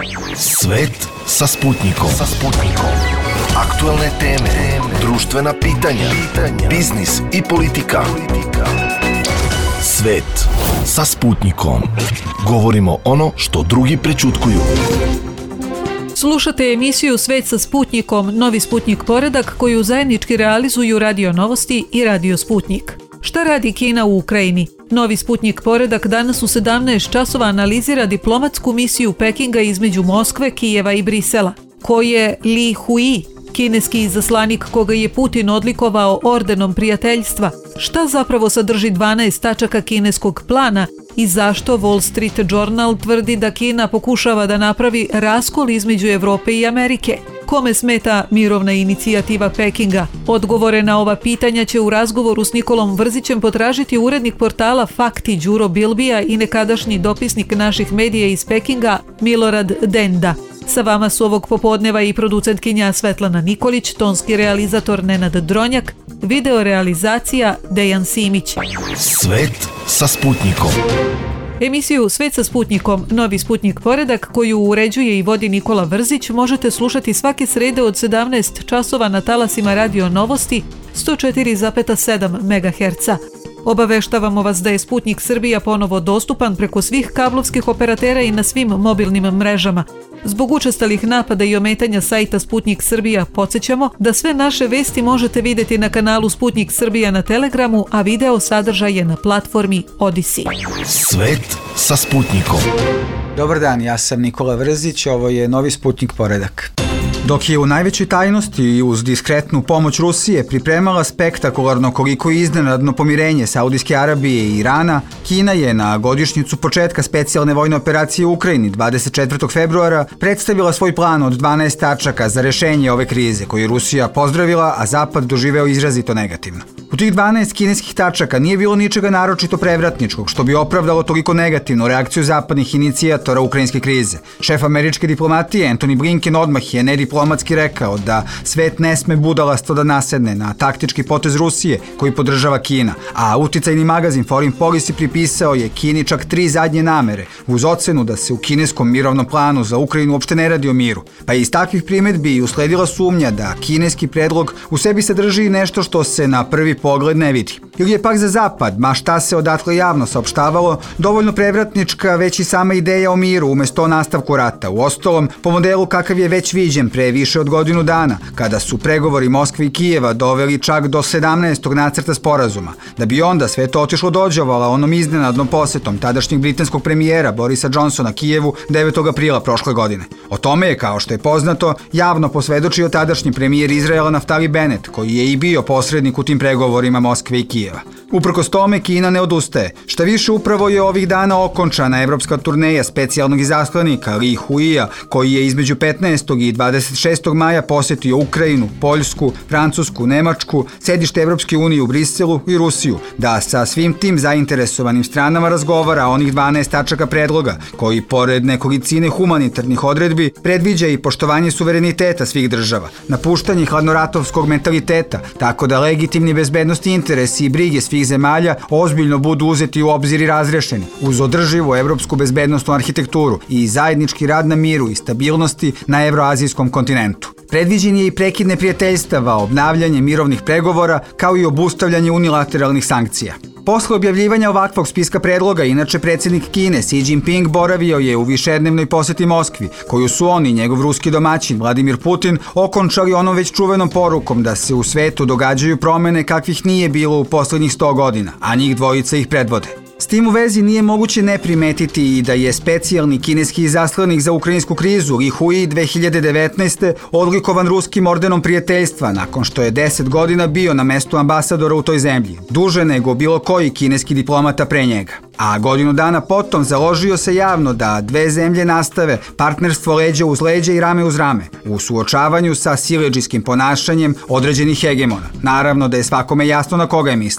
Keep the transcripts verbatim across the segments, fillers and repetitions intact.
Svet sa Sputnikom. Sa Sputnikom. Aktuelne teme, društvena pitanja, biznis i politika. Svet sa Sputnikom. Govorimo ono što drugi prećutkuju. Slušate emisiju Svet sa Sputnikom, novi Sputnik poredak koju zajednički realizuju Radio Novosti i Radio Sputnik. Šta radi Kina u Ukrajini? Novi Sputnik poredak danas u sedamnaest časova analizira diplomatsku misiju Pekinga između Moskve, Kijeva i Brisela. Ko je Li Hui, kineski izaslanik koga je Putin odlikovao ordenom prijateljstva? Šta zapravo sadrži dvanaest tačaka kineskog plana i zašto Wall Street Journal tvrdi da Kina pokušava da napravi raskol između Evrope i Amerike? Kome smeta mirovna inicijativa Pekinga? Odgovore na ova pitanja će u razgovoru s Nikolom Vrzićem potražiti urednik portala Fakti Đuro Bilbija i nekadašnji dopisnik naših medija iz Pekinga Milorad Denda. Sa vama su ovog popodneva i producentkinja Svetlana Nikolić, tonski realizator Nenad Dronjak, video realizacija Dejan Simić. Svet sa Sputnikom. Emisiju Svet sa Sputnikom, novi Sputnik poredak koju uređuje i vodi Nikola Vrzić možete slušati svake srede od sedamnaest časova na talasima Radio Novosti sto četiri zarez sedam megaherca. Obaveštavamo vas da je Sputnik Srbija ponovo dostupan preko svih kablovskih operatera i na svim mobilnim mrežama. Zbog učestalih napada i ometanja sajta Sputnik Srbija podsjećamo da sve naše vesti možete vidjeti na kanalu Sputnik Srbija na Telegramu, a video sadržaj je na platformi Odisi. Svet sa Sputnikom. Dobar dan, ja sam Nikola Vrzić, ovo je novi Sputnik poredak. Dok je u najvećoj tajnosti i uz diskretnu pomoć Rusije pripremala spektakularno koliko iznenadno pomirenje Saudijske Arabije i Irana, Kina je na godišnjicu početka specijalne vojne operacije u Ukrajini dvadeset četvrtog februara predstavila svoj plan od dvanaest tačaka za rešenje ove krize koju je Rusija pozdravila, a Zapad doživeo izrazito negativno. U tih dvanaest kineskih tačaka nije bilo ničega naročito prevratničkog što bi opravdalo toliko negativnu reakciju zapadnih inicijatora ukrajinske krize. Šef američke diplomatije Antony Blinken odmah je nediplomatski rekao da svet ne sme budalasto da nasedne na taktički potez Rusije koji podržava Kina, a uticajni magazin Foreign Policy pripisao je Kini čak tri zadnje namere uz ocenu da se u kineskom mirovnom planu za Ukrajinu uopšte ne radi o miru. Pa iz takvih primedbi usledila sumnja da kineski predlog u sebi sadrži nešto što se na prvi pogled ne vidi. Ili je pak za Zapad, ma šta se odatle javno saopštavalo, dovoljno prevratnička već i sama ideja o miru umesto o nastavku rata, uostalom po modelu kakav je već viđen pre više od godinu dana, kada su pregovori Moskve i Kijeva doveli čak do sedamnaestog nacrta sporazuma, da bi onda sve to otišlo dođavala onom iznenadnom posetom tadašnjeg britanskog premijera Borisa Johnsona Kijevu devetog aprila prošle godine. O tome je, kao što je poznato, javno posvedočio tadašnji premijer Izraela Naftali Bennett, koji je i bio posrednik u tim pregovorima Moskve i Kijeva. Uprkos tome, Kina ne odustaje. Šta više, upravo je ovih dana okončana evropska turneja specijalnog izaslanika Li Huija, koji je između petnaestog i dvadeset šestog maja posetio Ukrajinu, Poljsku, Francusku, Nemačku, sedište Evropske unije u Briselu i Rusiju, da sa svim tim zainteresovanim stranama razgovara o onih dvanaest tačaka predloga, koji pored nekolicine humanitarnih odredbi predviđa i poštovanje suvereniteta svih država, napuštanje hladnoratovskog mentaliteta, tako da legitimni bezbednosti interesi i brige svih zemalja ozbiljno budu uzeti u obzir i razrešeni, uz održivu evropsku bezbednostnu arhitekturu i zajednički rad na miru i stabilnosti na evroazijskom kontinentu. Predviđen je i prekid neprijateljstava, obnavljanje mirovnih pregovora, kao i obustavljanje unilateralnih sankcija. Posle objavljivanja ovakvog spiska predloga, inače predsjednik Kine Xi Jinping boravio je u višednevnoj poseti Moskvi, koju su on i njegov ruski domaćin Vladimir Putin okončali onom već čuvenom porukom da se u svetu događaju promene kakvih nije bilo u posljednjih sto godina, a njih dvojica ih predvode. S tim u vezi nije moguće ne primetiti i da je specijalni kineski izaslanik za ukrajinsku krizu Li Hui dve hiljade devetnaeste. odlikovan ruskim ordenom prijateljstva nakon što je deset godina bio na mestu ambasadora u toj zemlji, duže nego bilo koji kineski diplomata pre njega. A godinu dana potom založio se javno da dve zemlje nastave partnerstvo leđa uz leđa i rame uz rame u suočavanju sa siledžijskim ponašanjem određenih hegemona. Naravno da je svakome jasno na koga je mislio.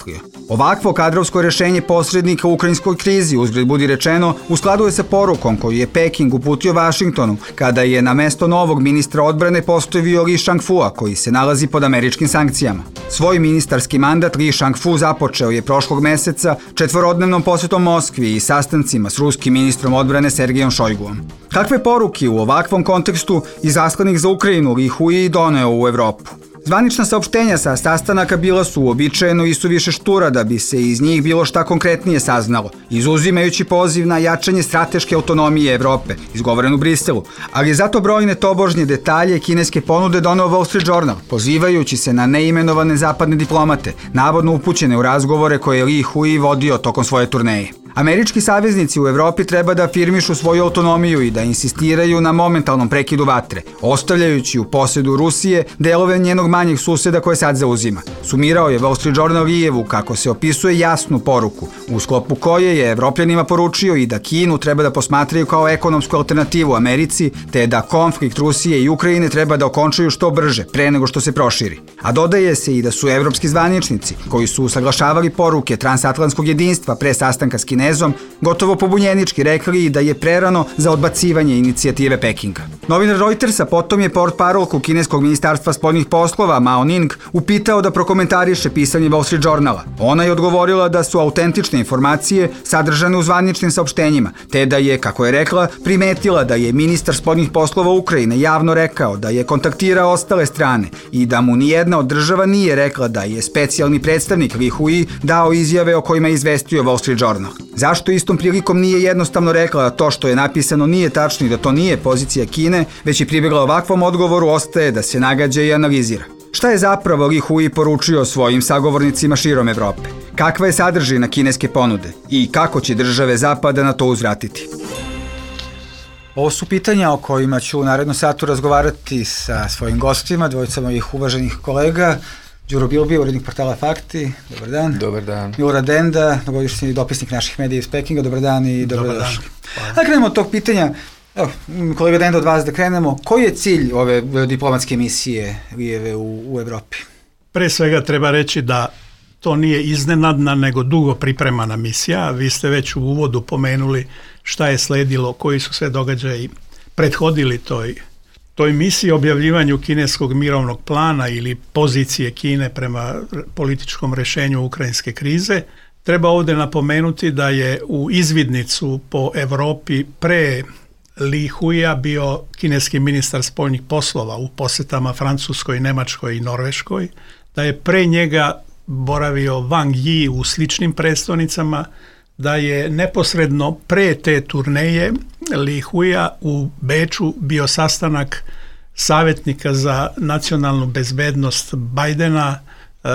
Ovakvo kadrovsko rešenje posrednika u ukrajinskoj krizi, uzgled budi rečeno, u skladu je sa porukom koju je Peking uputio Vašingtonu kada je na mesto novog ministra odbrane postavio Li Shangfua, koji se nalazi pod američkim sankcijama. Svoj ministarski mandat Li Shangfu započeo je prošlog meseca četvorodnevnom posetom Moskvi i sastancima s ruskim ministrom odbrane Sergejom Šojguom. Kakve poruke u ovakvom kontekstu izaslanik za Ukrajinu Li Hui doneo u Evropu? Zvanična saopštenja sa sastanaka bila su uobičajeno i suviše štura da bi se iz njih bilo šta konkretnije saznalo, izuzimajući poziv na jačanje strateške autonomije Evrope, izgovoren u Briselu, ali zato brojne tobožnje detalje kineske ponude doneo Wall Street Journal, pozivajući se na neimenovane zapadne diplomate, navodno upućene u razgovore koje je Li Hui vodio tokom svoje turneje. Američki saveznici u Evropi treba da afirmišu svoju autonomiju i da insistiraju na momentalnom prekidu vatre, ostavljajući u posedu Rusije delove njenog manjeg suseda koje sad zauzima. Sumirao je Wall Street Journal Lijevu kako se opisuje jasnu poruku, u sklopu koje je Evropljanima poručio i da Kinu treba da posmatraju kao ekonomsku alternativu Americi, te da konflikt Rusije i Ukrajine treba da okončaju što brže, pre nego što se proširi. A dodaje se i da su evropski zvaničnici, koji su usaglašavali poruke transatlantskog jedinstva pre sastanka s Kinezom, gotovo pobunjenički rekli da je prerano za odbacivanje inicijative Pekinga. Novinar Reutersa potom je portparolku kineskog ministarstva spoljnih poslova Mao Ning upitao da prokomentariše pisanje Wall Street Journala. Ona je odgovorila da su autentične informacije sadržane u zvaničnim saopštenjima, te da je, kako je rekla, primetila da je ministar spoljnih poslova Ukrajine javno rekao da je kontaktirao ostale strane i da mu nijedna od država nije rekla da je specijalni predstavnik Li Hui dao izjave o kojima je izvestio Wall Street Journal. Zašto istom prilikom nije jednostavno rekla da to što je napisano nije tačno i da to nije pozicija Kine, već je pribjegla ovakvom odgovoru, ostaje da se nagađa i analizira. Šta je zapravo Li Hui poručio svojim sagovornicima širom Evrope? Kakva je sadržina kineske ponude? I kako će države Zapada na to uzvratiti? Ovo su pitanja o kojima ću u narednom satu razgovarati sa svojim gostima, dvojica mojih uvaženih kolega. Đuro Bilbija, urednik portala Fakti, dobar dan. Dobar dan. Milorad Denda, dugogodišnji dopisnik naših medija iz Pekinga, dobar dan i dobrodošli. Da krenemo od tog pitanja, evo, kolega Denda, od vas da krenemo, koji je cilj ove diplomatske misije Lijeve u, u Evropi? Pre svega treba reći da to nije iznenadna, nego dugo pripremana misija. Vi ste već u uvodu pomenuli šta je sledilo, koji su sve događaji prethodili toj toj misiji, objavljivanju kineskog mirovnog plana ili pozicije Kine prema političkom rešenju ukrajinske krize. Treba ovdje napomenuti da je u izvidnicu po Evropi pre Li Huia bio kineski ministar spoljnih poslova u posetama Francuskoj, Nemačkoj i Norveškoj, da je pre njega boravio Wang Yi u sličnim predstavnicama, da je neposredno pre te turneje Li Huia u Beču bio sastanak savjetnika za nacionalnu bezbednost Bajdena, e,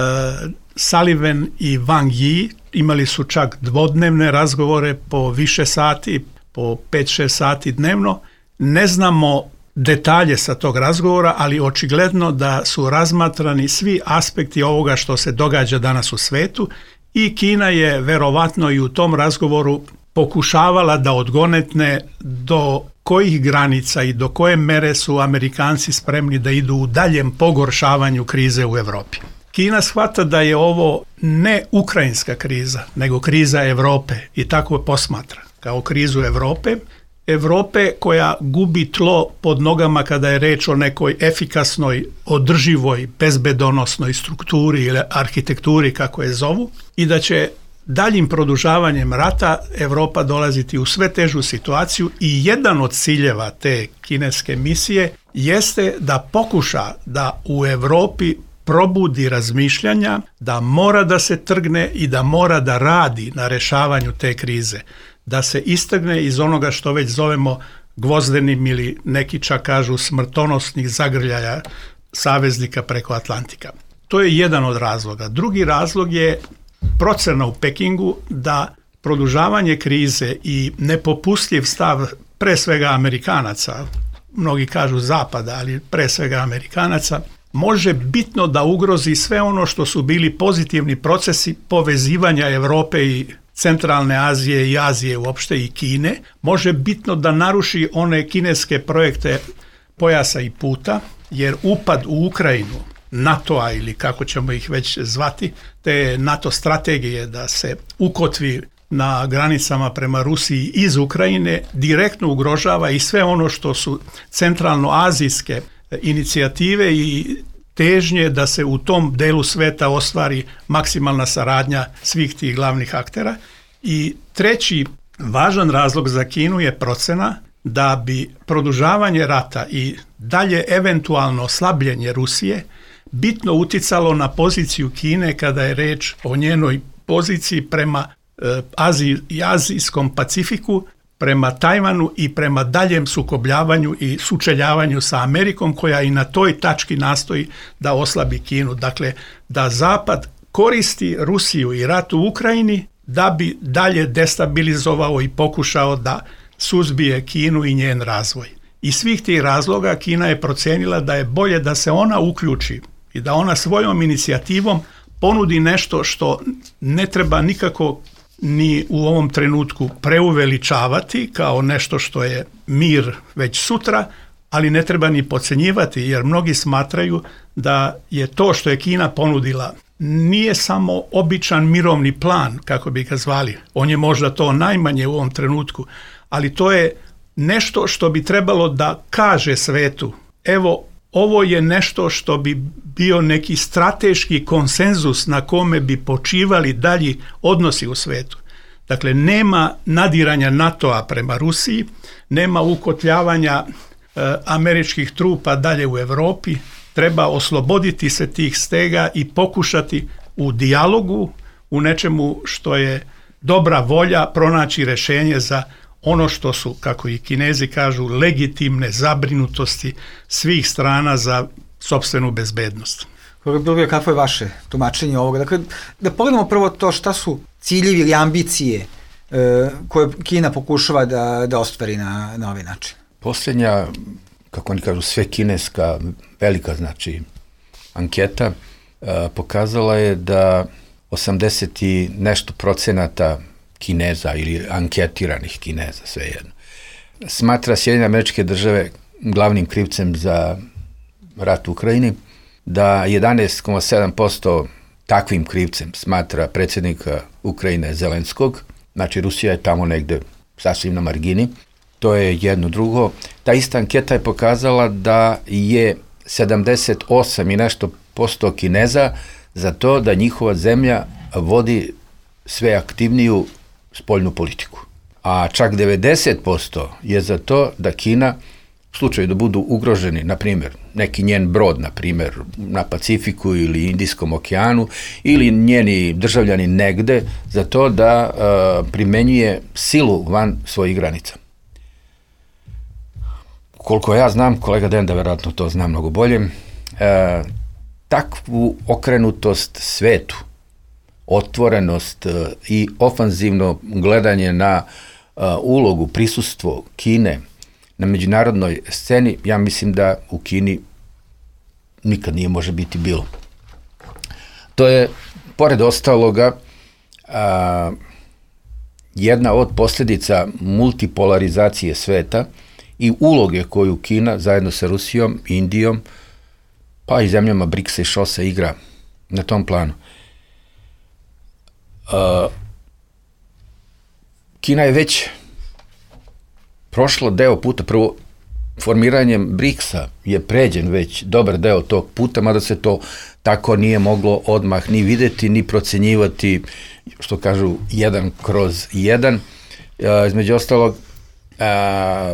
Sullivan i Wang Yi. Imali su čak dvodnevne razgovore po više sati, po pet šest sati dnevno. Ne znamo detalje sa tog razgovora, ali očigledno da su razmatrani svi aspekti ovoga što se događa danas u svetu i Kina je verovatno i u tom razgovoru pokušavala da odgonetne do kojih granica i do koje mere su Amerikanci spremni da idu u daljem pogoršavanju krize u Evropi. Kina shvata da je ovo ne ukrajinska kriza, nego kriza Evrope i tako je posmatra kao krizu Evrope. Evrope koja gubi tlo pod nogama kada je reč o nekoj efikasnoj, održivoj, bezbedonosnoj strukturi ili arhitekturi, kako je zovu, i da će daljim produžavanjem rata Evropa dolaziti u sve težu situaciju i jedan od ciljeva te kineske misije jeste da pokuša da u Evropi probudi razmišljanja, da mora da se trgne i da mora da radi na rešavanju te krize, da se istrgne iz onoga što već zovemo gvozdenim ili neki čak kažu smrtonosnih zagrljaja saveznika preko Atlantika. To je jedan od razloga. Drugi razlog je procena u Pekingu da produžavanje krize i nepopustljiv stav pre svega Amerikanaca, mnogi kažu Zapada, ali pre svega Amerikanaca, može bitno da ugrozi sve ono što su bili pozitivni procesi povezivanja Evrope i Centralne Azije i Azije uopšte i Kine, može bitno da naruši one kineske projekte pojasa i puta, jer upad u Ukrajinu NATO-a ili kako ćemo ih već zvati, te NATO strategije da se ukotvi na granicama prema Rusiji iz Ukrajine direktno ugrožava i sve ono što su centralnoazijske inicijative i težnje da se u tom delu sveta ostvari maksimalna saradnja svih tih glavnih aktera. I treći važan razlog za Kinu je procena da bi produžavanje rata i dalje eventualno slabljenje Rusije bitno uticalo na poziciju Kine kada je reč o njenoj poziciji prema e, Aziji i Azijskom Pacifiku, prema Tajvanu i prema daljem sukobljavanju i sučeljavanju sa Amerikom, koja i na toj tački nastoji da oslabi Kinu. Dakle, da Zapad koristi Rusiju i rat u Ukrajini da bi dalje destabilizovao i pokušao da suzbije Kinu i njen razvoj. Iz svih tih razloga Kina je procenila da je bolje da se ona uključi i da ona svojom inicijativom ponudi nešto što ne treba nikako ni u ovom trenutku preuveličavati kao nešto što je mir već sutra, ali ne treba ni podcenjivati, jer mnogi smatraju da je to što je Kina ponudila nije samo običan mirovni plan, kako bi ga zvali. On je možda to najmanje u ovom trenutku, ali to je nešto što bi trebalo da kaže svetu: evo, ovo je nešto što bi bio neki strateški konsenzus na kome bi počivali dalji odnosi u svetu. Dakle, nema nadiranja NATO-a prema Rusiji, nema ukotljavanja e, američkih trupa dalje u Europi, treba osloboditi se tih stega i pokušati u dijalogu, u nečemu što je dobra volja, pronaći rješenje za ono što su, kako i Kinezi kažu, legitimne zabrinutosti svih strana za sopstvenu bezbednost. Bilbija, kako je vaše tumačenje ovoga? Dakle, da pogledamo prvo to šta su ciljevi ili ambicije e, koje Kina pokušava da, da ostvari na, na ovaj način. Posljednja, kako oni kažu, sve kineska velika, znači, anketa e, pokazala je da osamdeset i nešto procenata Kineza ili anketiranih Kineza, svejedno, smatra Sjedinjene Američke Države glavnim krivcem za rat u Ukrajini, da jedanaest zarez sedam posto takvim krivcem smatra predsjednika Ukrajine Zelenskog, znači Rusija je tamo negde sasvim na margini. To je jedno. Drugo, ta ista anketa je pokazala da je sedamdeset osam i nešto posto Kineza za to da njihova zemlja vodi sve aktivniju spoljnu politiku. A čak devedeset posto je za to da Kina, u slučaju da budu ugroženi, na primjer, neki njen brod, na primjer, na Pacifiku ili Indijskom okeanu, ili njeni državljani negde, za to da uh, primenjuje silu van svojih granica. Koliko ja znam, kolega Denda verovatno to zna mnogo bolje, uh, takvu okrenutost svetu, otvorenost uh, i ofanzivno gledanje na uh, ulogu, prisustvo Kine na međunarodnoj sceni, ja mislim da u Kini nikad nije može biti bilo. To je, pored ostaloga, a, jedna od posljedica multipolarizacije sveta i uloge koju Kina zajedno sa Rusijom, Indijom, pa i zemljama briksa i šosa igra na tom planu. A, Kina je već prošlo deo puta, prvo formiranjem briksa je pređen već dobar deo tog puta, mada se to tako nije moglo odmah ni videti, ni procenjivati, što kažu, jedan kroz jedan. E, između ostalog, a,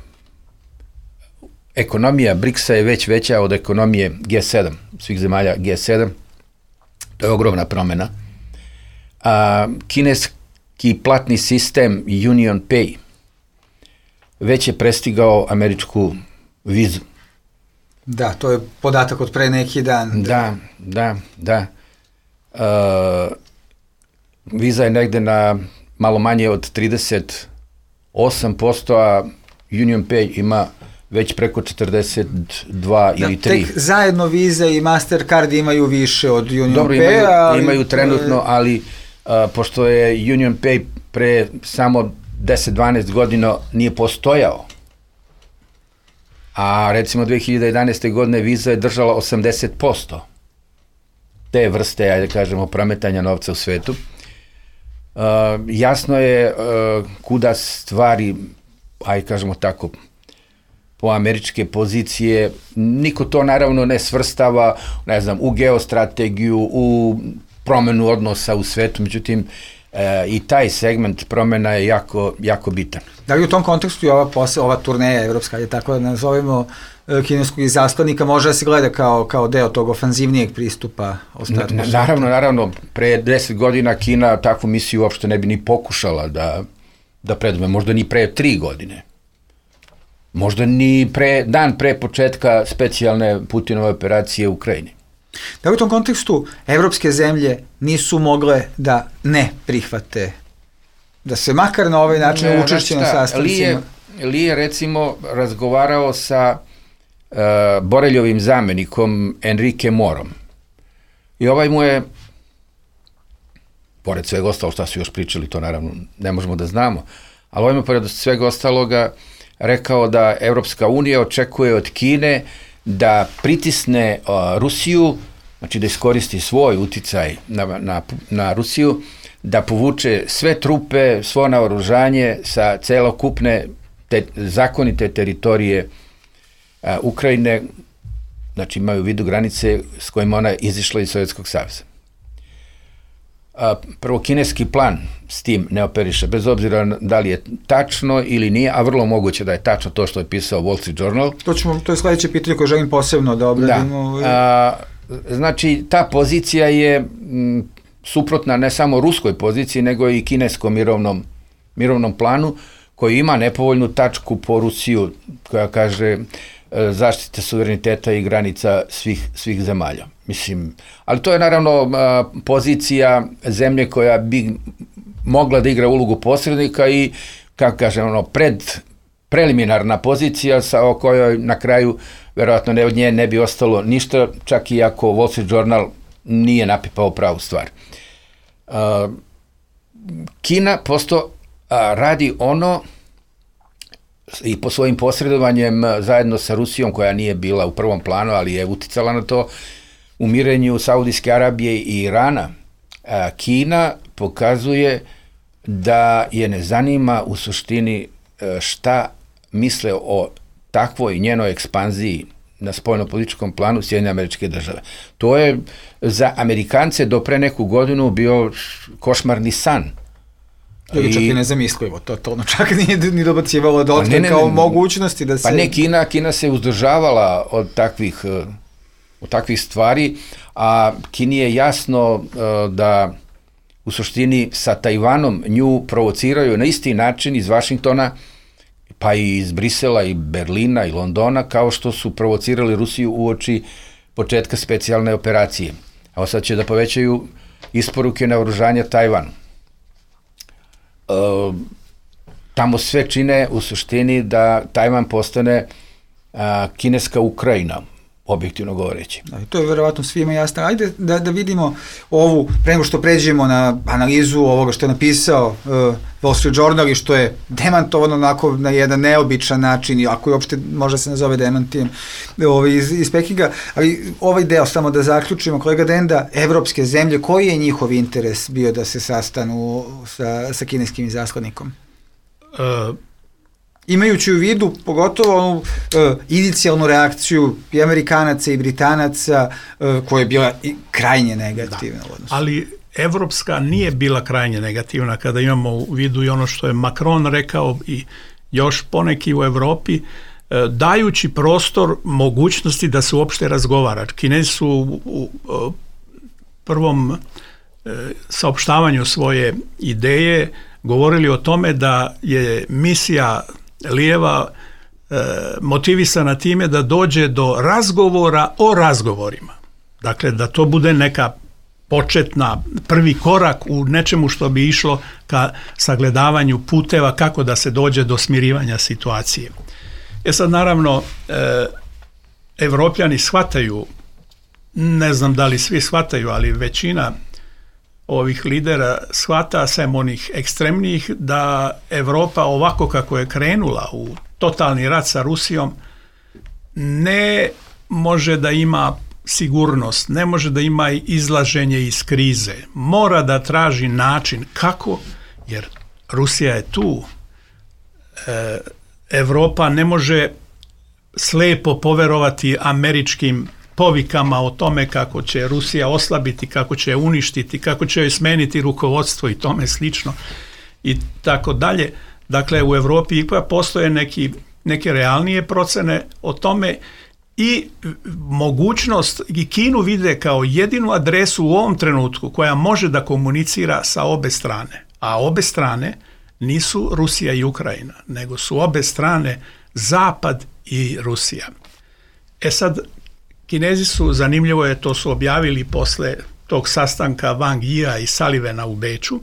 ekonomija briksa je već veća od ekonomije G sedam, svih zemalja G sedam. To je ogromna promjena. A, kineski platni sistem Union Pay već je prestigao američku vizu. Da, to je podatak od pre neki dan. Da, da, da. Uh, viza je negde na malo manje od trideset osam posto, a Union Pay ima već preko četrdeset dva da, ili tri. Tek zajedno Visa i Mastercard imaju više od Union Dobro, Pay. Imaju, ali... imaju trenutno, ali uh, pošto je Union Pay pre samo deset do dvanaest godina nije postojao, a recimo dve hiljade jedanaeste. godine Visa je držala osamdeset posto te vrste, ajde kažemo, prometanja novca u svetu. Uh, jasno je uh, kuda stvari, ajde kažemo tako, po američke pozicije, niko to naravno ne svrstava, ne znam, u geostrategiju, u promenu odnosa u svetu, međutim, e, i taj segment promena je jako, jako bitan. Da li u tom kontekstu i ova, posle, ova turneja evropska, je tako da nazovemo kineskog izaslanika, može da se gleda kao, kao deo tog ofanzivnijeg pristupa ostatku Na, sveta? naravno, naravno, pre deset godina Kina takvu misiju uopšte ne bi ni pokušala da, da predme, možda ni pre tri godine. Možda ni pre, dan pre početka specijalne Putinove operacije u Ukrajini. Da u tom kontekstu evropske zemlje nisu mogle da ne prihvate, da se makar na ovaj način Ne, učešće na znaš šta, sastancima? Li je, Li je recimo razgovarao sa uh, Boreljovim zamenikom Enrique Morom. I ovaj mu je, pored svega ostalo šta su još pričali, to naravno ne možemo da znamo, ali ovaj mu pored svega ostaloga rekao da Evropska unija očekuje od Kine da pritisne uh, Rusiju, znači da iskoristi svoj uticaj na, na, na Rusiju, da povuče sve trupe, svo naoružanje sa celokupne te, zakonite teritorije uh, Ukrajine, znači imaju u vidu granice s kojima ona izišla iz Sovjetskog saveza. A, prvo, kineski plan s tim ne operiše, bez obzira da li je tačno ili nije, a vrlo moguće da je tačno to što je pisao Wall Street Journal. To, ćemo, to je sledeće pitanje koje želim posebno da obradimo. Da. A, znači, ta pozicija je m, suprotna ne samo ruskoj poziciji, nego i kineskom mirovnom, mirovnom planu, koji ima nepovoljnu tačku po Rusiju, koja kaže zaštite suvereniteta i granica svih, svih zemalja. Mislim, ali to je naravno pozicija zemlje koja bi mogla da igra ulogu posrednika i, kako kažem, ono, pred, preliminarna pozicija sa o kojoj na kraju verovatno ne od nje ne bi ostalo ništa, čak i ako Wall Street Journal nije napipao pravu stvar. Uh, Kina posto uh, radi ono i po svojim posredovanjem zajedno sa Rusijom, koja nije bila u prvom planu, ali je uticala na to, u mirenju Saudijske Arabije i Irana, Kina pokazuje da je ne zanima u suštini šta misle o takvoj njenoj ekspanziji na spoljno-političkom planu Sjedinjene Američke Države. To je za Amerikance do pre neku godinu bio košmarni san. To je čak i nezamislivo, to, to ono čak nije ni dobacivalo do otkada pa kao mogućnosti da se... Pa ne, Kina, Kina se uzdržavala od takvih, od takvih stvari, a Kini je jasno da u suštini sa Tajvanom nju provociraju na isti način iz Vašingtona, pa i iz Brisela i Berlina i Londona, kao što su provocirali Rusiju uoči početka specijalne operacije. A sad će da povećaju isporuke naoružanja Tajvanu. Uh, tamo sve čine u suštini da Tajvan postane uh, kineska Ukrajina, objektivno govoreći. Da, to je verovatno svima jasno. Ajde da, da vidimo ovu, pre nego što pređemo na analizu ovoga što je napisao uh, Wall Street Journal i što je demantovano onako na jedan neobičan način, ako je uopšte može se nazove demantijem ovaj, iz, iz Pekinga, ali ovaj deo samo da zaključimo, kolega Denda, evropske zemlje, koji je njihov interes bio da se sastanu sa, sa kineskim izaslanikom? Uh, Imajući u vidu pogotovo onu uh, inicijalnu reakciju i Amerikanaca i Britanaca uh, koja je bila i krajnje negativna. Da, odnosu. ali evropska nije bila krajnje negativna kada imamo u vidu i ono što je Macron rekao i još poneki u Evropi, uh, dajući prostor mogućnosti da se uopšte razgovara. Kinezi su u, u, u prvom uh, saopštavanju svoje ideje govorili o tome da je misija Lijeva e, motivisana time da dođe do razgovora o razgovorima. Dakle, da to bude neka početna, prvi korak u nečemu što bi išlo ka sagledavanju puteva kako da se dođe do smirivanja situacije. E sad, naravno, e, Evropljani shvataju, ne znam da li svi shvataju, ali većina ovih lidera shvata, sem onih ekstremnijih, da Evropa ovako kako je krenula u totalni rat sa Rusijom, ne može da ima sigurnost, ne može da ima izlaženje iz krize. Mora da traži način kako, jer Rusija je tu. E, Evropa ne može slepo poverovati američkim povikama o tome kako će Rusija oslabiti, kako će je uništiti, kako će joj smeniti rukovodstvo i tome slično i tako dalje. Dakle, u Evropi ipak postoje neki, neke realnije procene o tome i mogućnost, i Kinu vide kao jedinu adresu u ovom trenutku koja može da komunicira sa obe strane. A obe strane nisu Rusija i Ukrajina, nego su obe strane Zapad i Rusija. E sad, Kinezi su, zanimljivo je, to su objavili posle tog sastanka Wang Yia i Sullivana u Beču,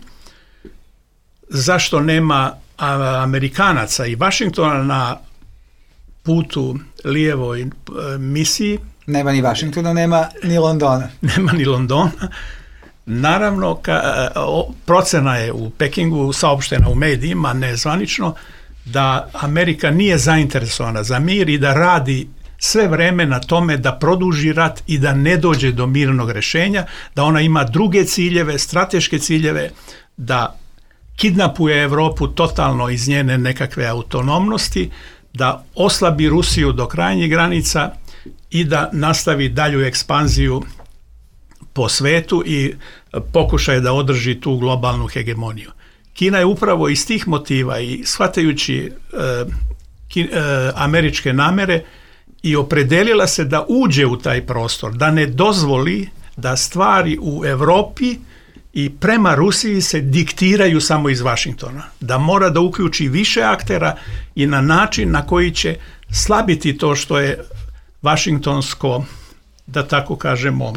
zašto nema Amerikanaca i Vašingtona na putu lijevoj misiji. Nema ni Vašingtona, nema ni Londona. Nema ni Londona. Naravno, ka, o, procena je u Pekingu, saopštena u medijima, nezvanično, da Amerika nije zainteresovana za mir i da radi sve vreme na tome da produži rat i da ne dođe do mirnog rešenja, da ona ima druge ciljeve, strateške ciljeve, da kidnapuje Evropu totalno iz njene nekakve autonomnosti, da oslabi Rusiju do krajnjih granica i da nastavi dalju ekspanziju po svetu i pokušaje da održi tu globalnu hegemoniju. Kina je upravo iz tih motiva i shvatajući e, ki, e, američke namere i opredelila se da uđe u taj prostor, da ne dozvoli da stvari u Evropi i prema Rusiji se diktiraju samo iz Vašingtona, da mora da uključi više aktera i na način na koji će slabiti to što je vašingtonsko, da tako kažemo,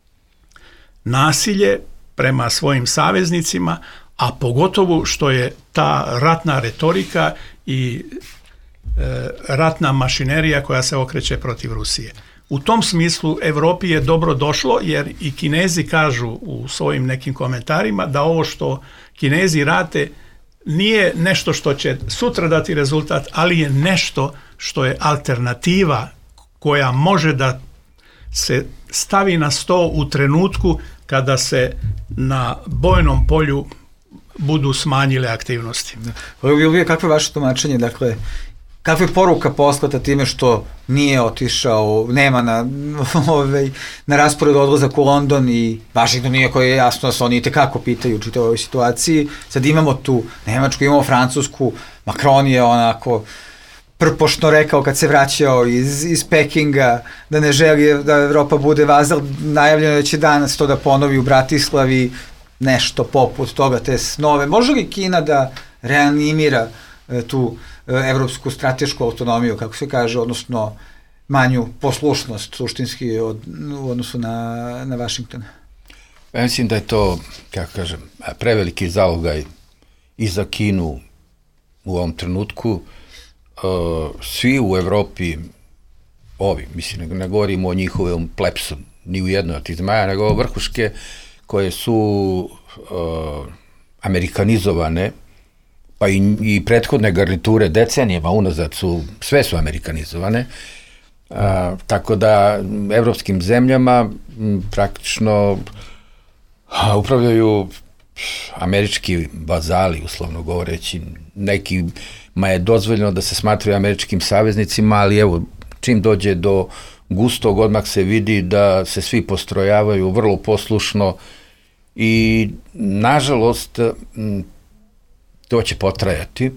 nasilje prema svojim saveznicima, a pogotovo što je ta ratna retorika i e, ratna mašinerija koja se okreće protiv Rusije. U tom smislu Evropi je dobro došlo, jer i Kinezi kažu u svojim nekim komentarima da ovo što Kinezi rade nije nešto što će sutra dati rezultat, ali je nešto što je alternativa koja može da se stavi na sto u trenutku kada se na bojnom polju budu smanjile aktivnosti. Kakvo je vaše tumačenje? Dakle, kakva je poruka poslata time što nije otišao, nema na, ovaj, na rasporedu odlazak u London i Vašington, iako je jasno da se oni itekako pitaju u čitavoj ovoj situaciji. Sad imamo tu Nemačku, imamo Francusku, Macron je onako prpošno rekao kad se vraćao iz, iz Pekinga da ne želi da Evropa bude vazal, najavljeno da će danas to da ponovi u Bratislavi, nešto poput toga, te snove. Može li Kina da reanimira e, tu e, evropsku stratešku autonomiju, kako se kaže, odnosno manju poslušnost suštinski od, u odnosu na, na Vašington? Ja mislim da je to, kako kažem, preveliki zalogaj i za Kinu u ovom trenutku. Uh, svi u Evropi, ovi, mislim, ne, ne govorimo o njihovom plepsu, ni u jednoj od tih zemalja, nego o vrhuške koje su uh, amerikanizovane, pa i, i prethodne garniture decenijama unazad su, sve su amerikanizovane, uh, tako da evropskim zemljama m, praktično a, upravljaju američki bazali, uslovno govoreći, neki ma je dozvoljeno da se smatraju američkim saveznicima, ali evo, čim dođe do gustog, odmah se vidi da se svi postrojavaju vrlo poslušno i, nažalost, to će potrajati.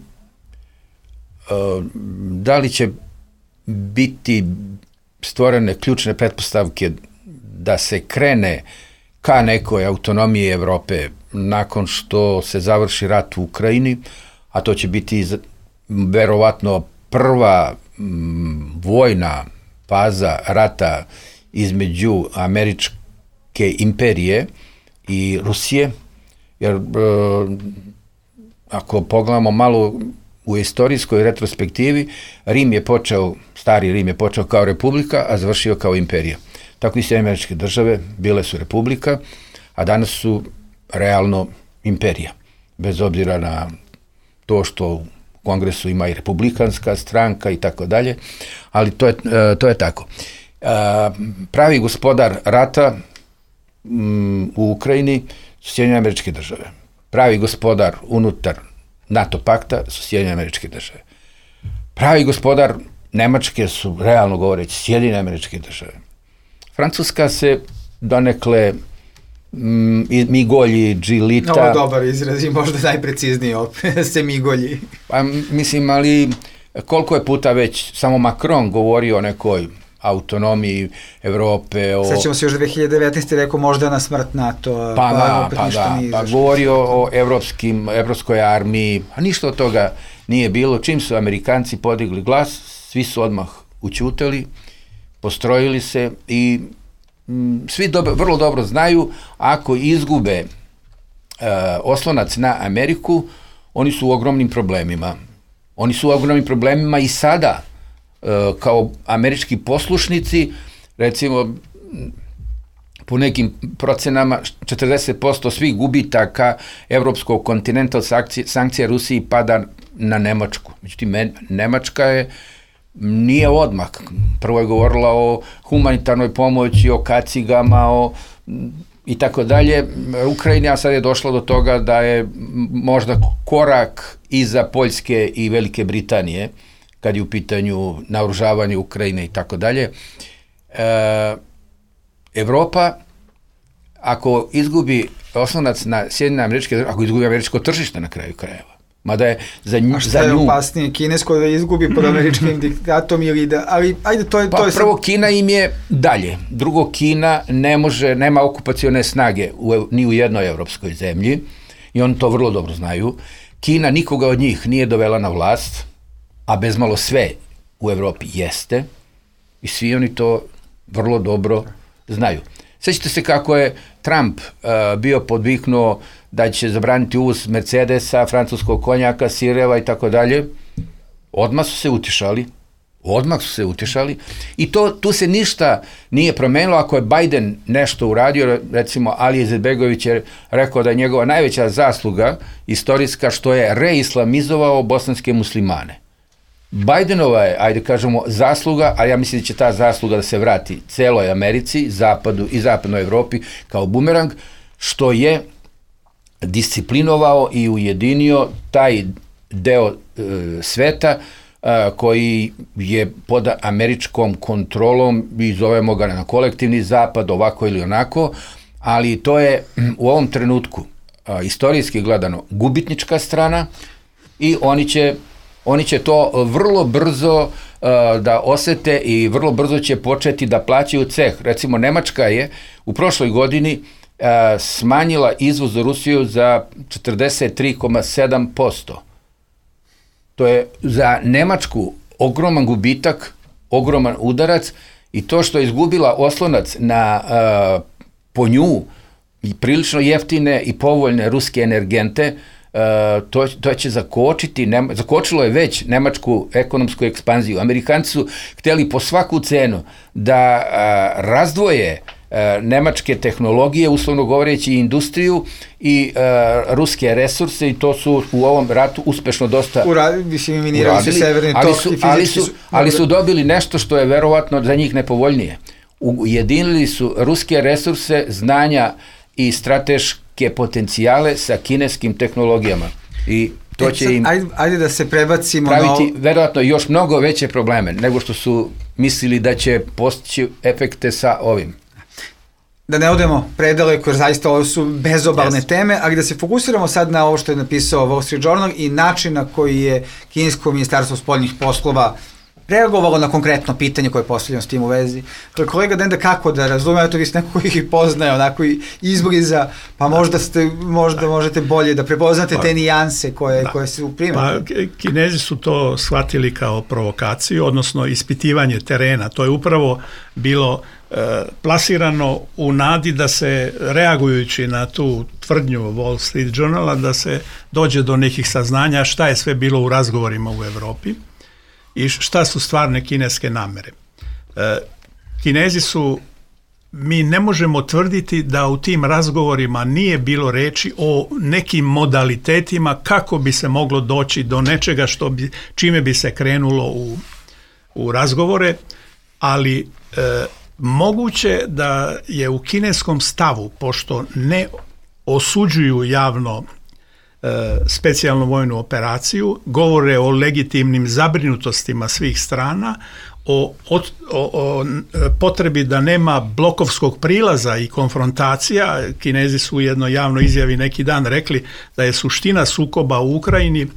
Da li će biti stvorene ključne pretpostavke da se krene ka nekoj autonomiji Evrope nakon što se završi rat u Ukrajini, a to će biti verovatno prva m, vojna faza rata između američke imperije i Rusije, jer e, ako pogledamo malo u istorijskoj retrospektivi, Rim je počeo, stari Rim je počeo kao republika, a završio kao imperija. Tako i sve američke države bile su republika, a danas su realno imperija, bez obzira na to što kongresu ima i republikanska stranka i tako dalje, ali to je, to je tako. Pravi gospodar rata u Ukrajini su Sjedinjene Američke Države. Pravi gospodar unutar NATO pakta su Sjedinjene Američke Države. Pravi gospodar Nemačke su, realno govoreći, Sjedinjene Američke Države. Francuska se donekle mm, migolji, džilita. Ovo je dobar izraz i možda najprecizniji opet, se migolji. Pa mislim, ali koliko je puta već samo Macron govorio o nekoj autonomiji Evrope. O... Sećamo se još dve hiljade devetnaeste rekao možda na smrt NATO. Pa, pa da, pa da, pa govorio o evropskim, evropskoj armiji, a ništa od toga nije bilo. Čim su Amerikanci podigli glas, svi su odmah ućutali, postrojili se i m, svi dobro, vrlo dobro znaju, ako izgube e, oslonac na Ameriku, oni su u ogromnim problemima. Oni su u ogromnim problemima i sada, kao američki poslušnici, recimo po nekim procenama četrdeset posto svih gubitaka evropskog kontinenta od sankcija Rusiji pada na Nemačku. Međutim, Nemačka je nije odmah. Prvo je govorila o humanitarnoj pomoći, o kacigama, o i tako dalje. Ukrajina sad je došla do toga da je možda korak iza Poljske i Velike Britanije, kad je u pitanju naoružavanje Ukrajine i tako dalje. Evropa, ako izgubi oslonac na Sjedinjene Američke Države, ako izgubi američko tržište na kraju krajeva, mada je za nju... A šta je opasnije, kinesko da izgubi pod američkim diktatom ili da... Ali, ajde, to je... Pa to je prvo, sam... Kina im je dalje. Drugo, Kina ne može, nema okupacione snage u, ni u jednoj evropskoj zemlji i oni to vrlo dobro znaju. Kina nikoga od njih nije dovela na vlast, a bezmalo sve u Evropi jeste i svi oni to vrlo dobro znaju. Sjećate se kako je Trump uh, bio podviknuo da će zabraniti uvoz Mercedesa, francuskog konjaka, sireva i tako dalje. Odmah su se utišali. Odmah su se utišali. I to, tu se ništa nije promenilo. Ako je Biden nešto uradio, recimo Ali Izetbegović je rekao da je njegova najveća zasluga istorijska što je reislamizovao bosanske muslimane. Bidenova je, ajde kažemo, zasluga, a ja mislim da će ta zasluga da se vrati celoj Americi, zapadu i zapadnoj Evropi kao bumerang, što je disciplinovao i ujedinio taj deo e, sveta e, koji je pod američkom kontrolom i zovemo ga na kolektivni zapad, ovako ili onako, ali to je u ovom trenutku a, istorijski gledano gubitnička strana i oni će Oni će to vrlo brzo uh, da osete i vrlo brzo će početi da plaćaju ceh. Recimo, Nemačka je u prošloj godini uh, smanjila izvoz u Rusiju za četrdeset tri zarez sedam posto. To je za Nemačku ogroman gubitak, ogroman udarac i to što je izgubila oslonac na uh, po nju prilično jeftine i povoljne ruske energente, Uh, to, to će zakočiti, nema, zakočilo je već nemačku ekonomsku ekspanziju. Amerikanci su hteli po svaku cenu da uh, razdvoje uh, nemačke tehnologije, uslovno govoreći industriju i uh, ruske resurse i to su u ovom ratu uspešno dosta uradili, mislim, minirali su severni ali tok su, i ali fizički su, su... ali su dobili nešto što je verovatno za njih nepovoljnije. Ujedinili su ruske resurse, znanja i strateške potencijale sa kineskim tehnologijama i to će im ajde, ajde da se prebacimo praviti na... verovatno još mnogo veće probleme nego što su mislili da će postići efekte sa ovim. Da ne odemo predaleko jer zaista ovo su bezobalne yes. teme, ali da se fokusiramo sad na ovo što je napisao Wall Street Journal i način na koji je kinesko ministarstvo spoljnih poslova reagovalo na konkretno pitanje koje je postavljeno s tim u vezi. Kolega Denda, kako da razume, to vi ste neko koji ih poznaje, onako izbliza, pa možda, ste, možda možete bolje da prepoznate pa, te nijanse koje, da, koje se uprime. Pa, Kinezi su to shvatili kao provokaciju, odnosno ispitivanje terena. To je upravo bilo e, plasirano u nadi da se, reagujući na tu tvrdnju Wall Street Journala, da se dođe do nekih saznanja šta je sve bilo u razgovorima u Evropi i šta su stvarne kineske namere. E, Kinezi su mi ne možemo tvrditi da u tim razgovorima nije bilo reči o nekim modalitetima kako bi se moglo doći do nečega što bi, čime bi se krenulo u, u razgovore, ali e, moguće da je u kineskom stavu, pošto ne osuđuju javno e, specijalnu vojnu operaciju, govore o legitimnim zabrinutostima svih strana, O, o, o potrebi da nema blokovskog prilaza i konfrontacija. Kinezi su u jednoj javnoj izjavi neki dan rekli da je suština sukoba u Ukrajini, e,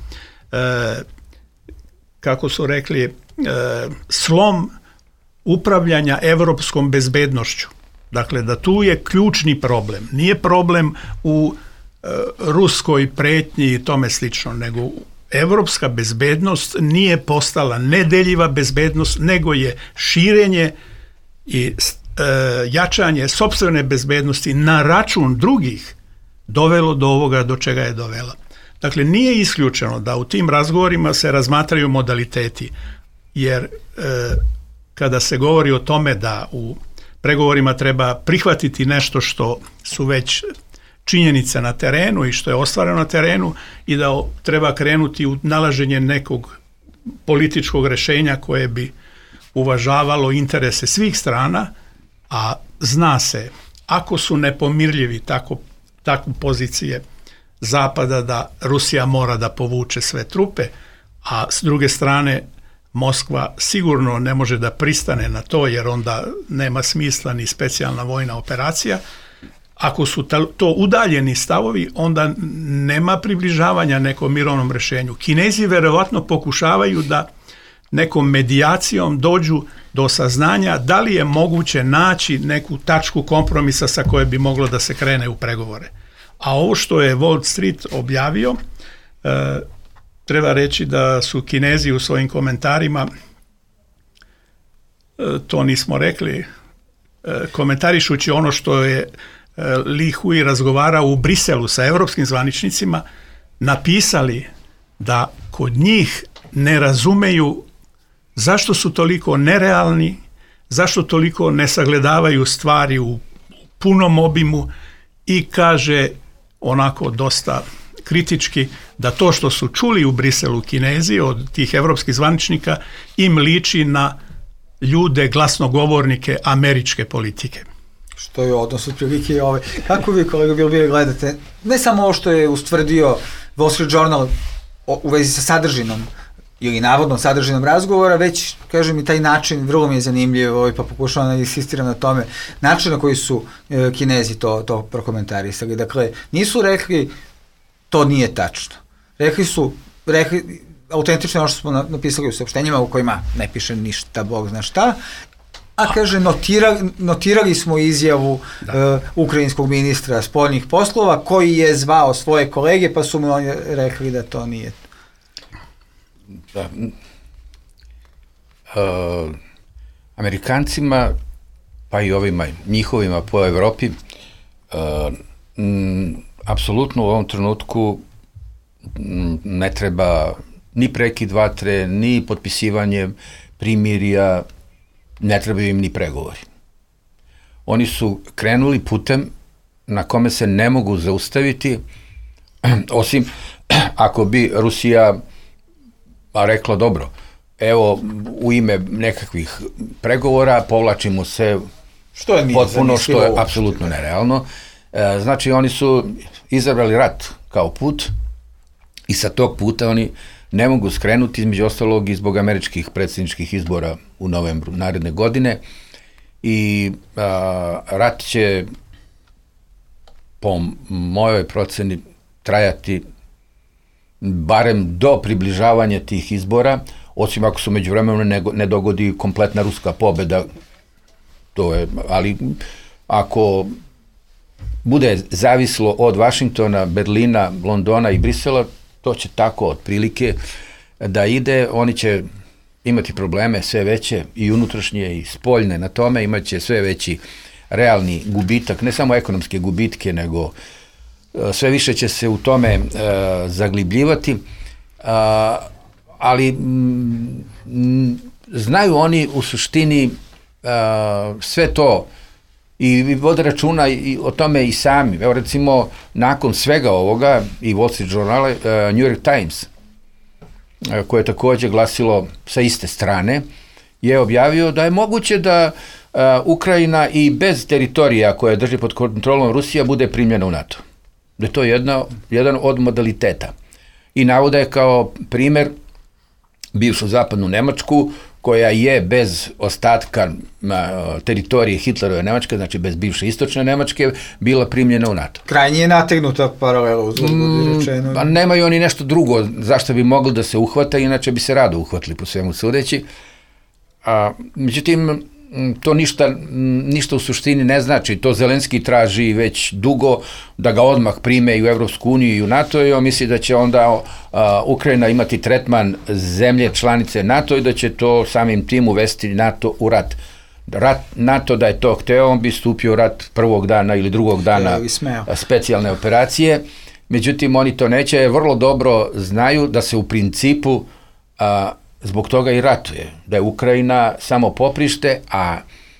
kako su rekli, e, slom upravljanja evropskom bezbednošću. Dakle, da tu je ključni problem. Nije problem u e, ruskoj pretnji i tome slično, nego u evropska bezbednost nije postala nedeljiva bezbednost, nego je širenje i e, jačanje sopstvene bezbednosti na račun drugih dovelo do ovoga do čega je dovela. Dakle, nije isključeno da u tim razgovorima se razmatraju modaliteti, jer e, kada se govori o tome da u pregovorima treba prihvatiti nešto što su već činjenice na terenu i što je ostvareno na terenu i da treba krenuti u nalaženje nekog političkog rješenja koje bi uvažavalo interese svih strana, a zna se, ako su nepomirljivi tako, tako pozicije Zapada da Rusija mora da povuče sve trupe, a s druge strane Moskva sigurno ne može da pristane na to jer onda nema smisla ni specijalna vojna operacija. Ako su to udaljeni stavovi, onda nema približavanja nekom mirovnom rješenju. Kinezi verovatno pokušavaju da nekom medijacijom dođu do saznanja da li je moguće naći neku tačku kompromisa sa koje bi moglo da se krene u pregovore. A ovo što je Wall Street objavio, e, treba reći da su Kinezi u svojim komentarima, e, to nismo rekli, e, komentarišući ono što je Li Hui razgovarao u Briselu sa europskim zvaničnicima, napisali da kod njih ne razumeju zašto su toliko nerealni, zašto toliko ne sagledavaju stvari u punom obimu i kaže onako dosta kritički da to što su čuli u Briselu Kinezi od tih europskih zvaničnika im liči na ljude glasnogovornike američke politike. Što je odnos otprilike ovaj. Kako vi, kolega Bilbili, gledate ne samo ovo što je ustvrdio Wall Street Journal u vezi sa sadržinom ili navodnom sadržinom razgovora, već, kažem, i taj način, vrlo mi je zanimljiv, ovaj, pa pokušavam da insistiram na tome, način na koji su e, Kinezi to, to prokomentarisali. Dakle, nisu rekli to nije tačno. Rekli su, rekli, autentično ono što smo napisali u saopštenjima u kojima ne piše ništa, Bog zna šta, a kaže, notirali, notirali smo izjavu uh, ukrajinskog ministra spoljnih poslova koji je zvao svoje kolege pa su mu oni rekli da to nije. Da. Uh, Amerikancima, pa i ovima njihovima po Evropi, uh, m, apsolutno u ovom trenutku m, ne treba ni prekid vatre, ni potpisivanje primirja, ne trebaju im ni pregovori. Oni su krenuli putem na kome se ne mogu zaustaviti, osim ako bi Rusija rekla dobro, evo u ime nekakvih pregovora povlačimo se što je potpuno, što je apsolutno nerealno. Znači oni su izabrali rat kao put i sa tog puta oni ne mogu skrenuti, između ostalog i zbog američkih predsjedničkih izbora u novembru naredne godine i a, rat će po mojoj proceni trajati barem do približavanja tih izbora, osim ako se međuvremeno ne, ne dogodi kompletna ruska pobjeda, to je, ali ako bude zavislo od Vašingtona, Berlina, Londona i Brisela, to će tako otprilike da ide, oni će imati probleme sve veće i unutrašnje i spoljne na tome, imat će sve veći realni gubitak, ne samo ekonomske gubitke, nego sve više će se u tome e, zaglibljivati, a, ali m, znaju oni u suštini a, sve to i vode računa i o tome i sami. Evo recimo, nakon svega ovoga i Wall Street Journal, uh, New York Times, uh, koje je takođe glasilo sa iste strane, je objavio da je moguće da uh, Ukrajina i bez teritorija koje drži pod kontrolom Rusija bude primljena u NATO. Da je to jedna, jedan od modaliteta. I navoda je kao primer bivšu zapadnu Nemačku, koja je bez ostatka teritorije Hitlerove Nemačke, znači bez bivše istočne Nemačke, bila primljena u NATO. Krajnje je nategnuta paralela, uzgled budi rečeno. Pa nemaju oni nešto drugo zašto bi mogli da se uhvata, inače bi se rado uhvatili po svemu sudeći. A, međutim, to ništa, ništa u suštini ne znači. To Zelenski traži već dugo da ga odmah prime i u Evropsku uniju i u NATO i on misli da će onda a, Ukrajina imati tretman zemlje članice NATO i da će to samim tim uvesti NATO u rat. Rat NATO da je to hteo, on bi stupio u rat prvog dana ili drugog dana specijalne operacije. Međutim, oni to neće, vrlo dobro znaju da se u principu a, zbog toga i ratuje, da je Ukrajina samo poprište, a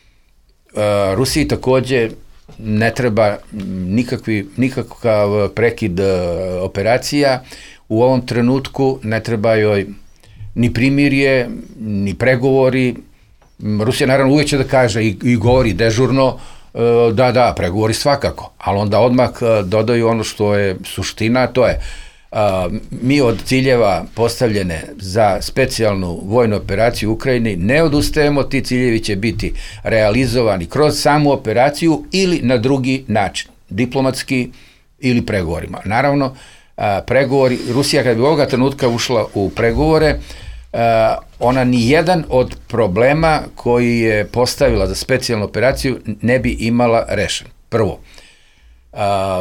e, Rusiji takođe ne treba nikakvi, nikakav prekid e, operacija. U ovom trenutku ne treba joj ni primirje, ni pregovori. Rusija naravno uvijek će da kaže i, i govori dežurno, e, da, da, pregovori svakako, ali onda odmah dodaju ono što je suština, to je Uh, mi od ciljeva postavljene za specijalnu vojnu operaciju u Ukrajini ne odustajemo, ti ciljevi će biti realizovani kroz samu operaciju ili na drugi način, diplomatski ili pregovorima. Naravno, uh, pregovori, Rusija kad bi ovoga trenutka ušla u pregovore, uh, ona ni jedan od problema koji je postavila za specijalnu operaciju ne bi imala rešen. Prvo, uh,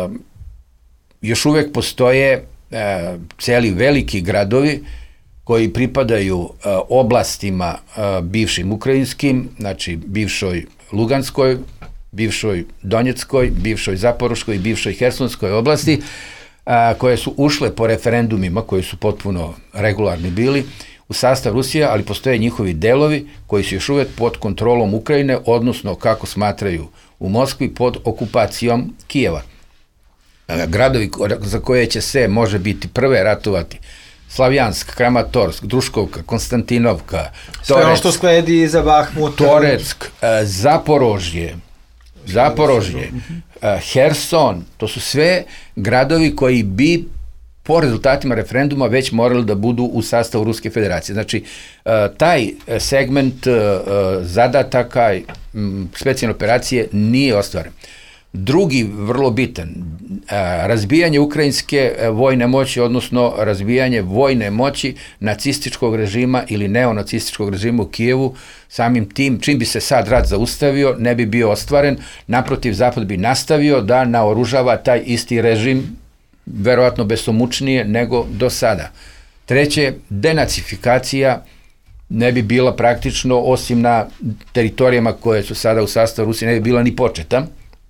još uvek postoje E, celi veliki gradovi koji pripadaju e, oblastima e, bivšim ukrajinskim, znači bivšoj Luganskoj, bivšoj Donjeckoj, bivšoj Zaporoškoj i bivšoj Hersonskoj oblasti, a, koje su ušle po referendumima, koji su potpuno regularni bili, u sastav Rusije, ali postoje njihovi delovi koji su još uvek pod kontrolom Ukrajine, odnosno, kako smatraju u Moskvi, pod okupacijom Kijeva. Gradovi za koje će se, može biti, prve ratovati: Slavjansk, Kramatorsk, Druškovka, Konstantinovka, sve ono što sledi za Bahmut, Toretsk, Zaporožje, Zaporožje, Herson, to su sve gradovi koji bi po rezultatima referenduma već morali da budu u sastavu Ruske federacije. Znači, taj segment zadataka specijalne operacije nije ostvaren. Drugi, vrlo bitan, razbijanje ukrajinske vojne moći, odnosno razbijanje vojne moći nacističkog režima ili neonacističkog režima u Kijevu, samim tim, čim bi se sad rat zaustavio, ne bi bio ostvaren, naprotiv, Zapad bi nastavio da naoružava taj isti režim, verovatno besomučnije nego do sada. Treće, denacifikacija ne bi bila praktično, osim na teritorijama koje su sada u sastavu Rusije, ne bi bila ni početa.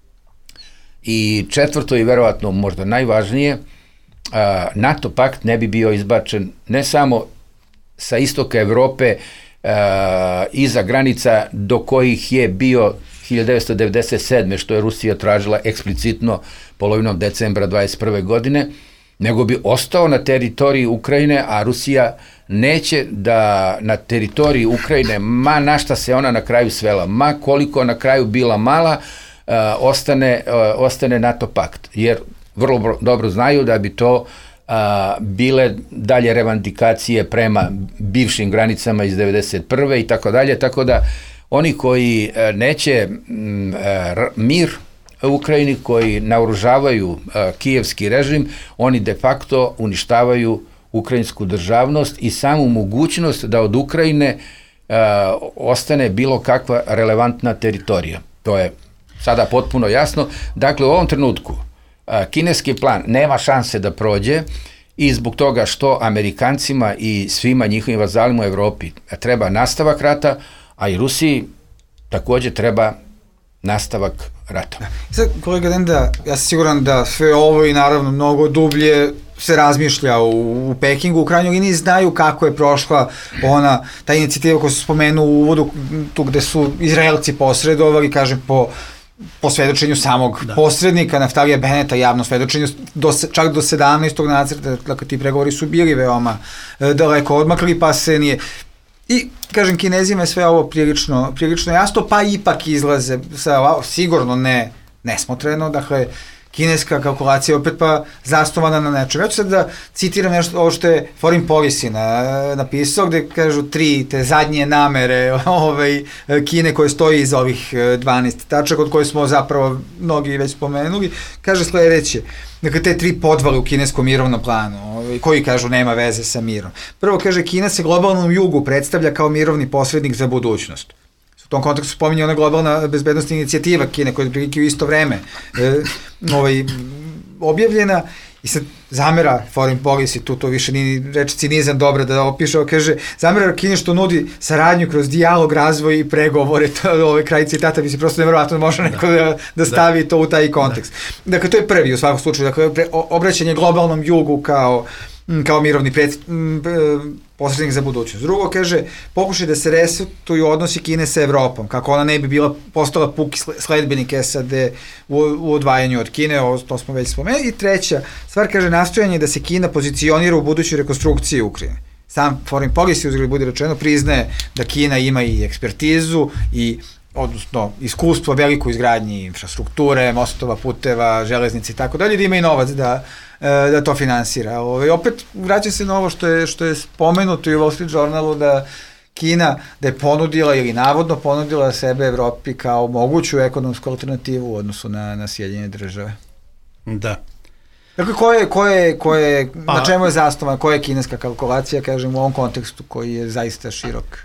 I četvrto i verovatno možda najvažnije, NATO pakt ne bi bio izbačen ne samo sa istoka Evrope, iza granica do kojih je bio hiljadu devetsto devedeset sedme. što je Rusija tražila eksplicitno polovinom decembra dvadeset prve. godine, nego bi ostao na teritoriji Ukrajine, a Rusija neće da na teritoriji Ukrajine, ma na šta se ona na kraju svela, ma koliko na kraju bila mala, Uh, ostane, uh, ostane NATO pakt, jer vrlo dobro znaju da bi to uh, bile dalje revandikacije prema bivšim granicama iz devedeset prve i tako dalje, tako da oni koji uh, neće um, uh, mir u Ukrajini, koji naoružavaju uh, kijevski režim, oni de facto uništavaju ukrajinsku državnost i samu mogućnost da od Ukrajine uh, ostane bilo kakva relevantna teritorija. To je sada potpuno jasno. Dakle, u ovom trenutku a, kineski plan nema šanse da prođe i zbog toga što Amerikancima i svima njihovim vazalima u Evropi treba nastavak rata, a i Rusiji takođe treba nastavak rata. Sad, kolega Denda, ja sam siguran da sve ovo i naravno mnogo dublje se razmišlja u, u Pekingu, u krajnjoj liniji znaju kako je prošla ona, ta inicijativa koju se spomenu u uvodu, tu gde su Izraelci posredovali, kažem, po po svedočenju samog da. posrednika Naftalija Beneta, javno svedočenju, do, čak do sedamnaestog nacrta, dakle ti pregovori su bili veoma e, daleko odmakli, pa se nije... I, kažem, Kinezima je sve ovo prilično, prilično jasno, pa ipak izlaze sa, sigurno ne nesmotreno, dakle, kineska kalkulacija opet pa zasnovana na nečem. Ja ću sad da citiram nešto ovo što je Foreign Policy na, napisao, gde kažu tri te zadnje namere ovaj, Kine koje stoji iz ovih dvanaest tačaka, od koje smo zapravo mnogi već spomenuli. Kaže sledeće, dakle, te tri podvale u kineskom mirovnom planu, ovaj, koji kažu nema veze sa mirom. Prvo, kaže, Kina se globalnom jugu predstavlja kao mirovni posrednik za budućnost. U tom kontekstu spominje ona globalna bezbednostna inicijativa Kine koja je prilike u isto vreme e, ovaj, objavljena i sad zamera Foreign Policy, tu to više nije reč cinizam dobro da opiše, kaže zamera Kine što nudi saradnju kroz dijalog, razvoj i pregovore, to je ovaj kraj citata, bi se prosto nevjerovatno može neko da, da stavi da. to u taj kontekst. Da. Dakle, to je prvi u svakom slučaju, dakle, pre, obraćanje globalnom jugu kao kao mirovni pred, posrednik za budućnost. Drugo, kaže, pokušaj da se resetuju odnosi Kine sa Evropom, kako ona ne bi bila postala puki sledbenik S A D u, u odvajanju od Kine, o, to smo već spomenuli. I treća stvar, kaže, nastojanje da se Kina pozicionira u budućoj rekonstrukciji Ukrajine. Sam Foreign Policy, uzgled bude rečeno, priznaje da Kina ima i ekspertizu i odnosno iskustvo veliko izgradnji infrastrukture, mostova, puteva, železnice i tako dalje, da ima i novac da da to finansira. Ove, opet vraćam se na ovo što je, što je spomenuto i u Wall Street Journalu da Kina da je ponudila ili navodno ponudila sebe Evropi kao moguću ekonomsku alternativu u odnosu na, na Sjedinjene države. Da. Dakle, ko je, ko je, ko je, pa, na čemu je zasnovana, koja je kineska kalkulacija, kažem, u ovom kontekstu koji je zaista širok?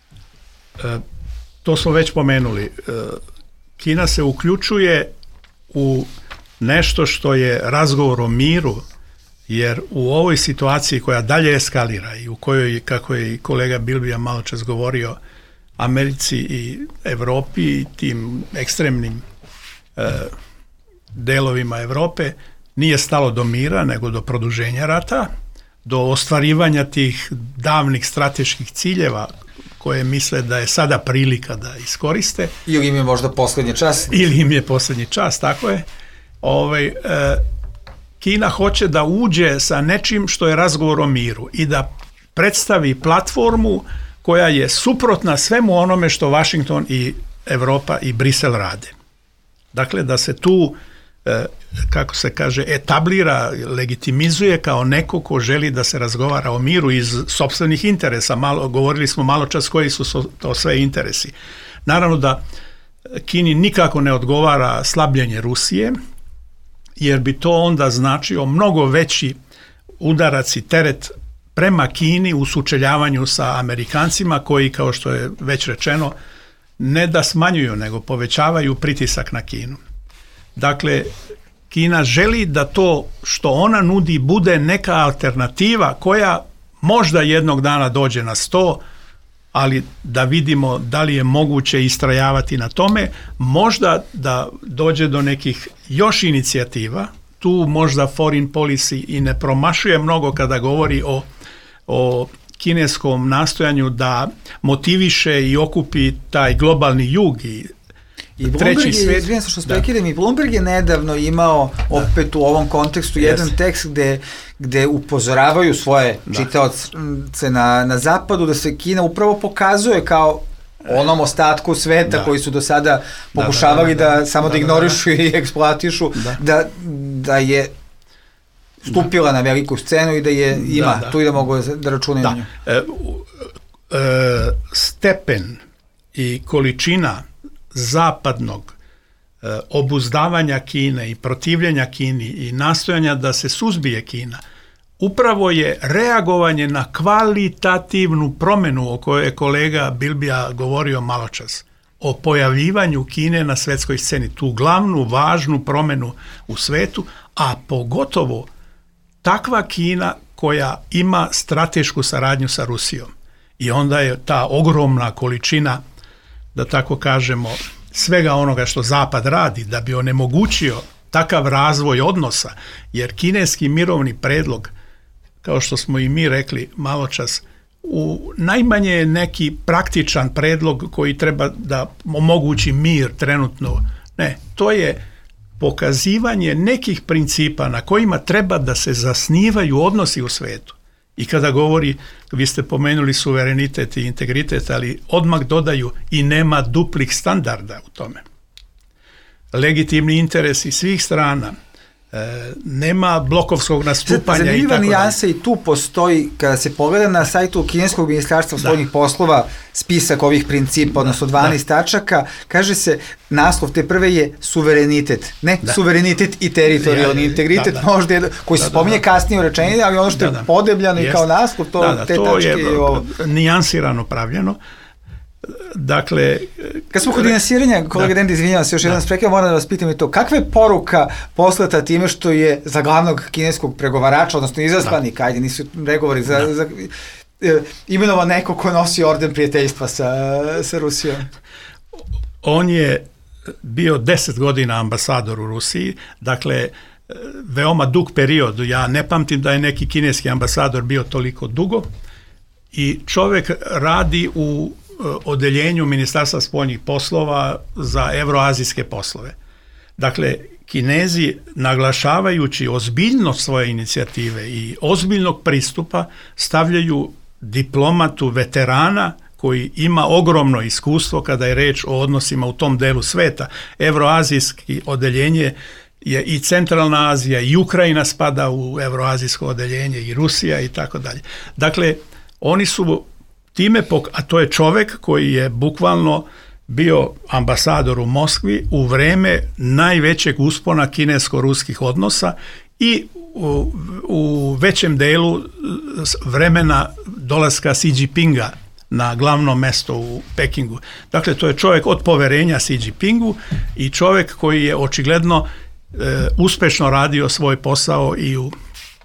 E, to smo već pomenuli. E, Kina se uključuje u nešto što je razgovor o miru, jer u ovoj situaciji koja dalje eskalira i u kojoj, kako je i kolega Bilbija malo čas govorio, Americi i Evropi i tim ekstremnim e, delovima Evrope nije stalo do mira, nego do produženja rata, do ostvarivanja tih davnih strateških ciljeva koje misle da je sada prilika da iskoriste. Ili im je možda poslednji čas. Ili im je poslednji čas, tako je. Ovaj, e, Kina hoće da uđe sa nečim što je razgovor o miru i da predstavi platformu koja je suprotna svemu onome što Washington i Evropa i Brisel rade. Dakle, da se tu, e, kako se kaže, etablira, legitimizuje kao neko ko želi da se razgovara o miru iz sopstvenih interesa. Malo, govorili smo malo čas koji su to sve interesi. Naravno da Kini nikako ne odgovara slabljenje Rusije, jer bi to onda značio mnogo veći udarac i teret prema Kini u sučeljavanju sa Amerikancima koji, kao što je već rečeno, ne da smanjuju, nego povećavaju pritisak na Kinu. Dakle, Kina želi da to što ona nudi bude neka alternativa koja možda jednog dana dođe na sto, ali da vidimo da li je moguće istrajavati na tome, možda da dođe do nekih još inicijativa, tu možda Foreign Policy i ne promašuje mnogo kada govori o, o kineskom nastojanju da motiviše i okupi taj globalni jug i I treći svijet. Izvijem se što spekidem, i Bloomberg je nedavno imao opet u ovom kontekstu jedan tekst gde, gde upozoravaju svoje da. čitaoce na, na zapadu da se Kina upravo pokazuje kao onom ostatku sveta da. koji su do sada pokušavali da, da, da, da, da samo da, da ignorišu da, da. i eksploatišu, da. Da, da je stupila da. na veliku scenu i da je ima da, da. tu i da mogu da računaju da. na nju. E, e, stepen i količina zapadnog e, obuzdavanja Kine i protivljenja Kini i nastojanja da se suzbije Kina upravo je reagovanje na kvalitativnu promenu o kojoj je kolega Bilbija govorio maločas, o pojavljivanju Kine na svetskoj sceni, tu glavnu važnu promenu u svetu, a pogotovo takva Kina koja ima stratešku saradnju sa Rusijom. I onda je ta ogromna količina, da tako kažemo, svega onoga što Zapad radi da bi onemogućio takav razvoj odnosa, jer kineski mirovni predlog, kao što smo i mi rekli maločas, u najmanje je neki praktičan predlog koji treba da omogući mir trenutno Ne, to je pokazivanje nekih principa na kojima treba da se zasnivaju odnosi u svetu. I kada govori, vi ste pomenuli suverenitet i integritet, ali odmah dodaju i nema duplih standarda u tome. Legitimni interesi svih strana, e, nema blokovskog nastupanja. Zanimljiva nijansa i tu postoji, kada se pogleda na sajtu kineskog ministarstva spoljnih poslova, spisak ovih principa, odnosno dvanaest da. tačaka, kaže se, naslov te prve je suverenitet, ne da. suverenitet i teritorijalni ja, integritet, da, da. možda je, koji se da, spominje da, da. kasnije u rečenju, ali ono što da, da. je podebljano Jest. i kao naslov, to, da, da, te to tačke je, je ovo. nijansirano pravljeno. Dakle, kad smo kod finansiranja, kolega Dendi, izvinjavam se još jedan spreka, moram da vas pitam i to, kakva je poruka poslata time što je za glavnog kineskog pregovarača, odnosno izaslanika, ajde, nisu pregovori, za, za, e, imenova neko ko nosi orden prijateljstva sa, sa Rusijom? On je bio deset godina ambasador u Rusiji, dakle, veoma dug period, ja ne pamtim da je neki kineski ambasador bio toliko dugo, i čovek radi u odeljenju Ministarstva spoljnih poslova za evroazijske poslove. Dakle, Kinezi, naglašavajući ozbiljnost svoje inicijative i ozbiljnog pristupa, stavljaju diplomatu veterana koji ima ogromno iskustvo kada je reč o odnosima u tom delu sveta. Evroazijski odeljenje je i Centralna Azija, i Ukrajina spada u evroazijsko odeljenje, i Rusija i tako dalje. Dakle, oni su time, a to je čovek koji je bukvalno bio ambasador u Moskvi u vreme najvećeg uspona kinesko-ruskih odnosa i u, u većem delu vremena dolaska Xi Jinpinga na glavno mesto u Pekingu. Dakle, to je čovjek od poverenja Xi Jinpingu i čovjek koji je očigledno e, uspešno radio svoj posao i u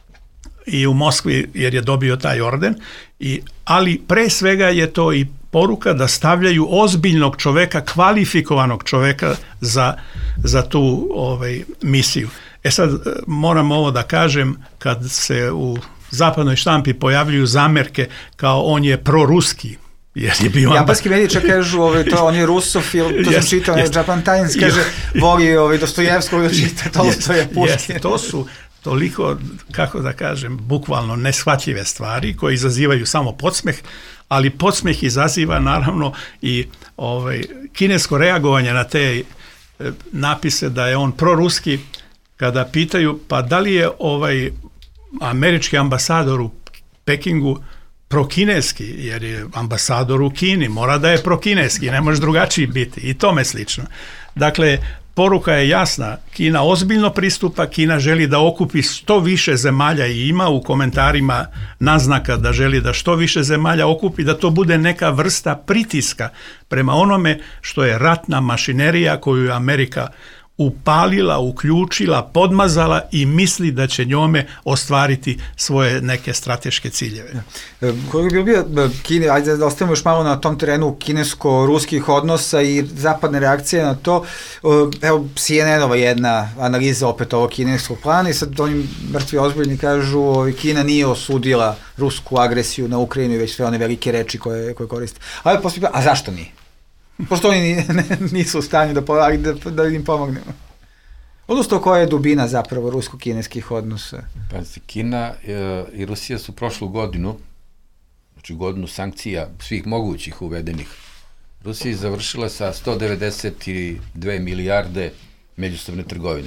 i u Moskvi jer je dobio taj orden, i, ali pre svega je to i poruka da stavljaju ozbiljnog čoveka, kvalifikovanog čoveka za, za tu ovaj, misiju. E sad moram ovo da kažem, kad se u zapadnoj štampi pojavljuju zamerke kao on je proruski, jer je bio... Japanski mediji čak kažu, ovaj, to, on je rusofil, to yes, sam čitao, yes. Japan Times kaže, voli ovaj, Dostojevskog da čita, Tolstoja, Puškina. To su toliko, kako da kažem, bukvalno neshvatljive stvari koje izazivaju samo podsmeh, ali podsmeh izaziva naravno i ovaj, kinesko reagovanje na te e, napise da je on proruski, kada pitaju pa da li je ovaj američki ambasador u Pekingu prokineski, jer je ambasador u Kini, mora da je prokineski, ne može drugačiji biti, i tome slično. Dakle, poruka je jasna, Kina ozbiljno pristupa, Kina želi da okupi što više zemalja i ima u komentarima naznaka da želi da što više zemalja okupi, da to bude neka vrsta pritiska prema onome što je ratna mašinerija koju je Amerika upalila, uključila, podmazala i misli da će njome ostvariti svoje neke strateške ciljeve. Koji bi bio Kine, ajde da ostavimo još malo na tom terenu kinesko-ruskih odnosa i zapadne reakcije na to. Evo, C N N-ova jedna analiza opet ovog kineskog plana i sad oni mrtvi ozbiljni kažu Kina nije osudila rusku agresiju na Ukrajinu i već sve one velike reči koje, koje koriste. Ali poslije, a zašto nije? Pošto oni nisu u stanju da, da, da im pomognemo. Odnosno, koja je dubina zapravo rusko-kineskih odnosa? Pa, Kina e, i Rusija su prošlu godinu, znači godinu sankcija svih mogućih uvedenih, Rusija je završila sa sto devedeset dve milijarde međusobne trgovine.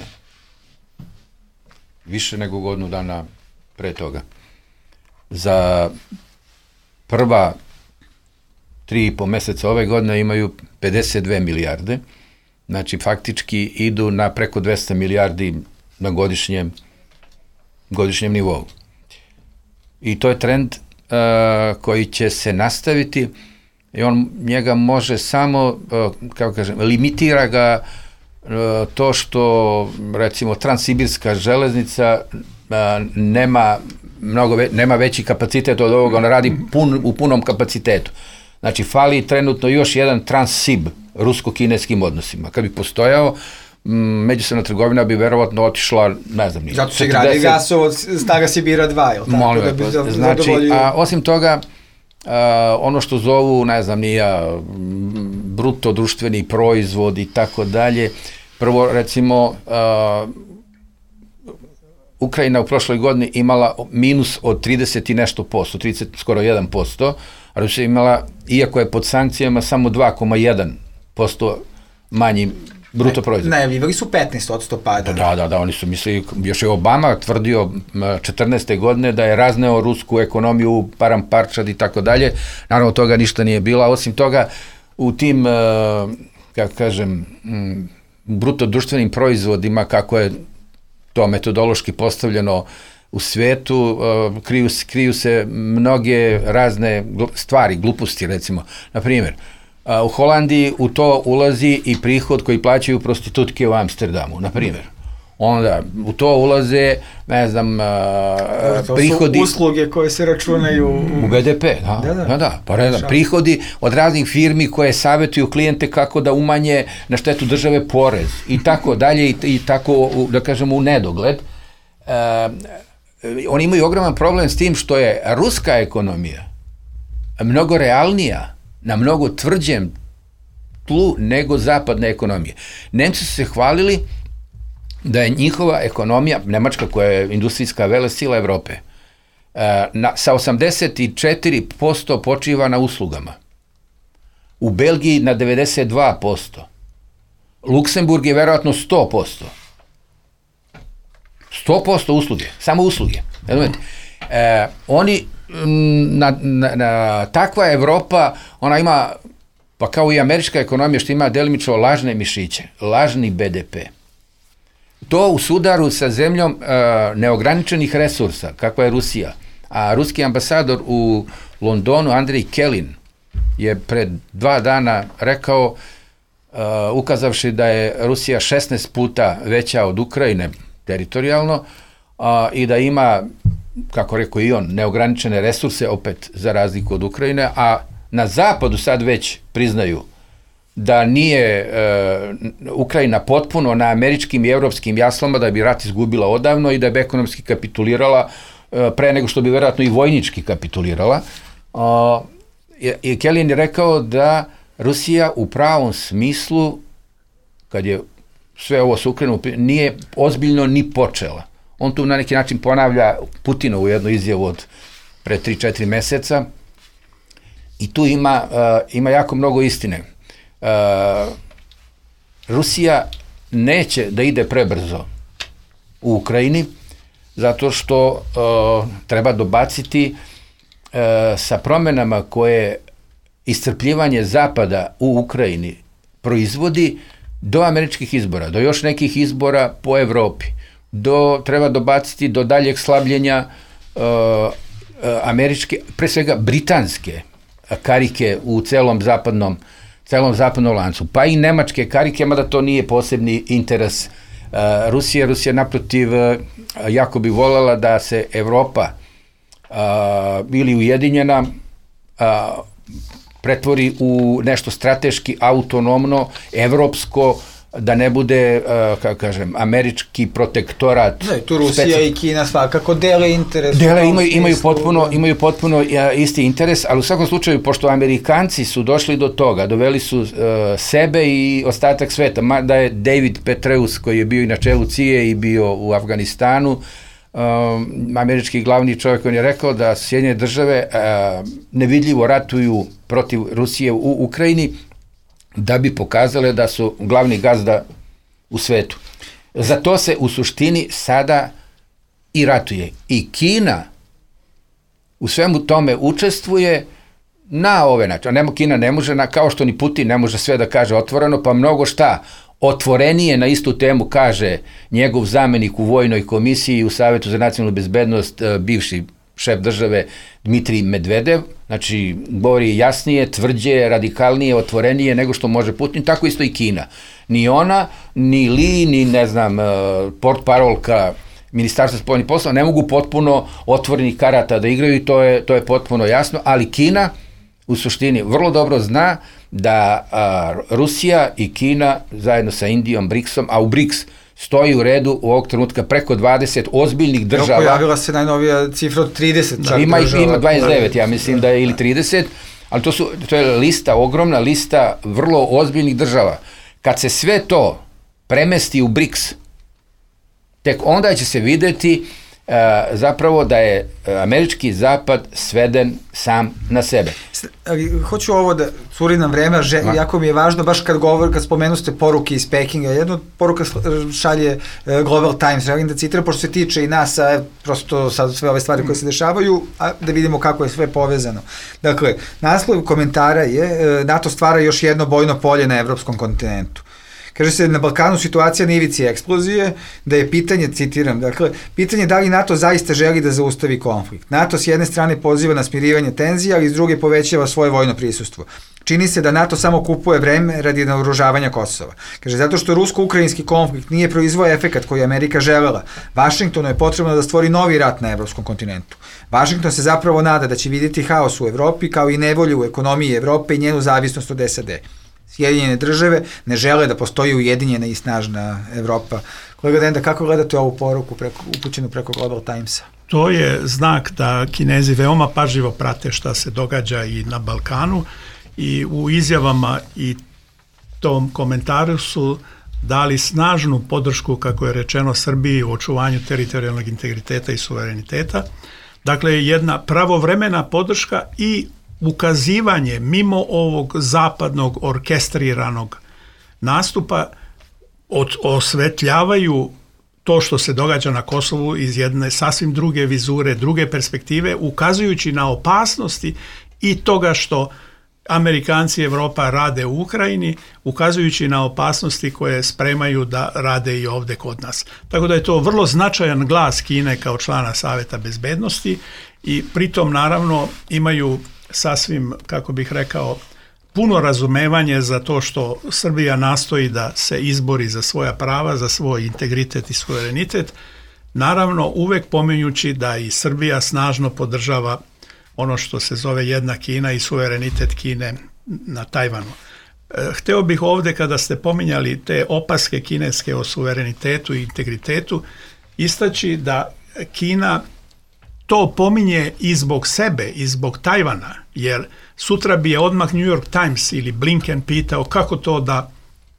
Više nego godinu dana pre toga. Za prva tri i po meseca ove godine imaju pedeset dve milijarde, znači faktički idu na preko dvesta milijardi na godišnjem, godišnjem nivou. I to je trend uh, koji će se nastaviti i on njega može samo, uh, kako kažem, limitira ga uh, to što, recimo, Transsibirska železnica uh, nema, mnogo ve, nema veći kapacitet od ovoga, ona radi pun, u punom kapacitetu. Znači, fali trenutno još jedan Transsib rusko-kineskim odnosima. Kad bi postojao, međusobna trgovina bi verovatno otišla, ne znam, nije. Zato se gradi gasovod Stara Sibira dva, je li tako? Molim, da bi za, znači, a, osim toga, a, ono što zovu, ne znam, nije bruto društveni proizvod i tako dalje, Prvo, recimo, uh, Ukrajina u prošloj godini imala minus od trideset i nešto posto, trideset, skoro jedan posto, a Rusija imala, iako je pod sankcijama, samo dva zarez jedan posto manji bruto proizvod. Najavljivali su petnaest posto pada. Da, da, da, oni su mislili, još je Obama tvrdio četrnaeste godine da je razneo rusku ekonomiju, param parčad i tako dalje. Naravno, toga ništa nije bila. Osim toga, u tim, kako kažem, bruto društvenim proizvodima, kako je to metodološki postavljeno u svetu, kriju, kriju se mnoge razne stvari, gluposti, recimo. Na primjer, u Holandiji u to ulazi i prihod koji plaćaju prostitutke u Amsterdamu, na primjer. Onda u to ulaze, ne znam, to prihodi... To su usluge koje se računaju... U B D P, da, da, da, da, da pa ne znam, prihodi od raznih firmi koje savjetuju klijente kako da umanje na štetu države porez i tako dalje i, i tako, da kažemo, u nedogled. E, oni imaju ogroman problem s tim što je ruska ekonomija mnogo realnija, na mnogo tvrđem tlu nego zapadne ekonomije. Nemci su se hvalili da je njihova ekonomija, Nemačka koja je industrijska velesila Evrope, na, sa osamdeset četiri posto počiva na uslugama. U Belgiji na devedeset dva posto. Luksemburg je verovatno sto posto. sto posto usluge, samo usluge. E, oni Na, na, na, takva Evropa, ona ima, pa kao i američka ekonomija što ima delimično lažne mišiće, lažni B D P. To u sudaru sa zemljom uh, neograničenih resursa, kakva je Rusija. A ruski ambasador u Londonu, Andrej Kelin, je pred dva dana rekao, uh, ukazavši da je Rusija šesnaest puta veća od Ukrajine teritorijalno uh, i da ima, kako rekao i on, neograničene resurse, opet za razliku od Ukrajine, a na zapadu sad već priznaju da nije e, Ukrajina potpuno na američkim i evropskim jaslama, da bi rat izgubila odavno i da bi ekonomski kapitulirala e, pre nego što bi verovatno i vojnički kapitulirala. E, I Kelin je rekao da Rusija u pravom smislu, kad je sve ovo sa Ukrajinom, nije ozbiljno ni počela. On tu na neki način ponavlja Putinovu jednu izjavu od pre tri četiri meseca i tu ima, uh, ima jako mnogo istine. Uh, Rusija neće da ide prebrzo u Ukrajini zato što uh, treba dobaciti uh, sa promenama koje iscrpljivanje Zapada u Ukrajini proizvodi do američkih izbora, do još nekih izbora po Evropi. Do, treba dobaciti do daljeg slabljenja uh, uh, američke, pre svega britanske karike u celom zapadnom, celom zapadnom lancu, pa i nemačke karike, mada to nije posebni interes uh, Rusije. Rusija naprotiv uh, jako bi voljela da se Evropa uh, ili ujedinjena uh, pretvori u nešto strateški autonomno, evropsko, da ne bude, uh, kako kažem, američki protektorat. Da, tu Rusija speci... i Kina svakako dele interes. Dele, imaju, imaju potpuno, imaju potpuno uh, isti interes, ali u svakom slučaju, pošto Amerikanci su došli do toga, doveli su uh, sebe i ostatak sveta, da je David Petraeus, koji je bio i na čelu C I A i bio u Afganistanu, um, američki glavni čovjek, on je rekao da Sjedinjene države uh, nevidljivo ratuju protiv Rusije u Ukrajini, da bi pokazale da su glavni gazda u svetu. Za to se u suštini sada i ratuje. I Kina u svemu tome učestvuje na ove načine. Nemo, Kina ne može, na, kao što ni Putin ne može sve da kaže otvoreno, pa mnogo šta otvorenije na istu temu kaže njegov zamenik u Vojnoj komisiji u Savetu za nacionalnu bezbednost, bivši šef države Dmitrij Medvedev, znači govori jasnije, tvrđe, radikalnije, otvorenije nego što može Putin, tako isto i Kina. Ni ona, ni Li, ni ne znam, portparolka Ministarstva spoljnih poslova ne mogu potpuno otvorenih karata da igraju i to je, to je potpuno jasno, ali Kina u suštini vrlo dobro zna da a, Rusija i Kina zajedno sa Indijom, BRICS-om, a u BRICS stoji u redu u ovog trenutka preko dvadeset ozbiljnih država. Pojavila se najnovija cifra od trideset. Da, ima, ima dvadeset devet, ja mislim da je, ili trideset, ali to, su, to je lista, ogromna lista vrlo ozbiljnih država. Kad se sve to premesti u BRICS, tek onda će se videti uh, zapravo da je američki zapad sveden sam na sebe. Hoću ovo da curi nam vreme, že, jako mi je važno, baš kad govor, kad spomenu ste poruke iz Pekinga, jedna od poruka šalje Global Times, želim da citiram, pošto se tiče i nas, a prosto sad sve ove stvari koje se dešavaju, a da vidimo kako je sve povezano. Dakle, naslov komentara je NATO stvara još jedno bojno polje na evropskom kontinentu. Kaže se, na Balkanu situacija na ivici eksplozije, da je pitanje, citiram, dakle, pitanje da li NATO zaista želi da zaustavi konflikt. NATO s jedne strane poziva na smirivanje tenzija, ali s druge povećava svoje vojno prisustvo. Čini se da NATO samo kupuje vreme radi naoružavanja Kosova. Kaže, zato što rusko-ukrajinski konflikt nije proizvoj efekat koji je Amerika želela. Vašingtonu je potrebno da stvori novi rat na evropskom kontinentu. Vašington se zapravo nada da će vidjeti haos u Evropi, kao i nevolju u ekonomiji Evrope i njenu zavisnost od S A D. Sjedinjene države ne žele da postoji ujedinjena i snažna Evropa. Kolega Denda, kako gledate ovu poruku preko, upućenu preko Global Timesa? To je znak da Kinezi veoma pažljivo prate šta se događa i na Balkanu i u izjavama i tom komentaru su dali snažnu podršku, kako je rečeno, Srbiji u očuvanju teritorijalnog integriteta i suvereniteta. Dakle, jedna pravovremena podrška i ukazivanje mimo ovog zapadnog orkestriranog nastupa od, osvetljavaju to što se događa na Kosovu iz jedne sasvim druge vizure, druge perspektive, ukazujući na opasnosti i toga što Amerikanci i Evropa rade u Ukrajini, ukazujući na opasnosti koje spremaju da rade i ovde kod nas. Tako da je to vrlo značajan glas Kine kao člana Saveta bezbednosti i pritom naravno imaju sasvim, kako bih rekao, puno razumevanje za to što Srbija nastoji da se izbori za svoja prava, za svoj integritet i suverenitet, naravno uvek pominjući da i Srbija snažno podržava ono što se zove jedna Kina i suverenitet Kine na Tajvanu. Hteo bih ovde, kada ste pominjali te opaske kineske o suverenitetu i integritetu, istaći da Kina to pominje i zbog sebe, i zbog Tajvana, jer sutra bi je odmah New York Times ili Blinken pitao kako to da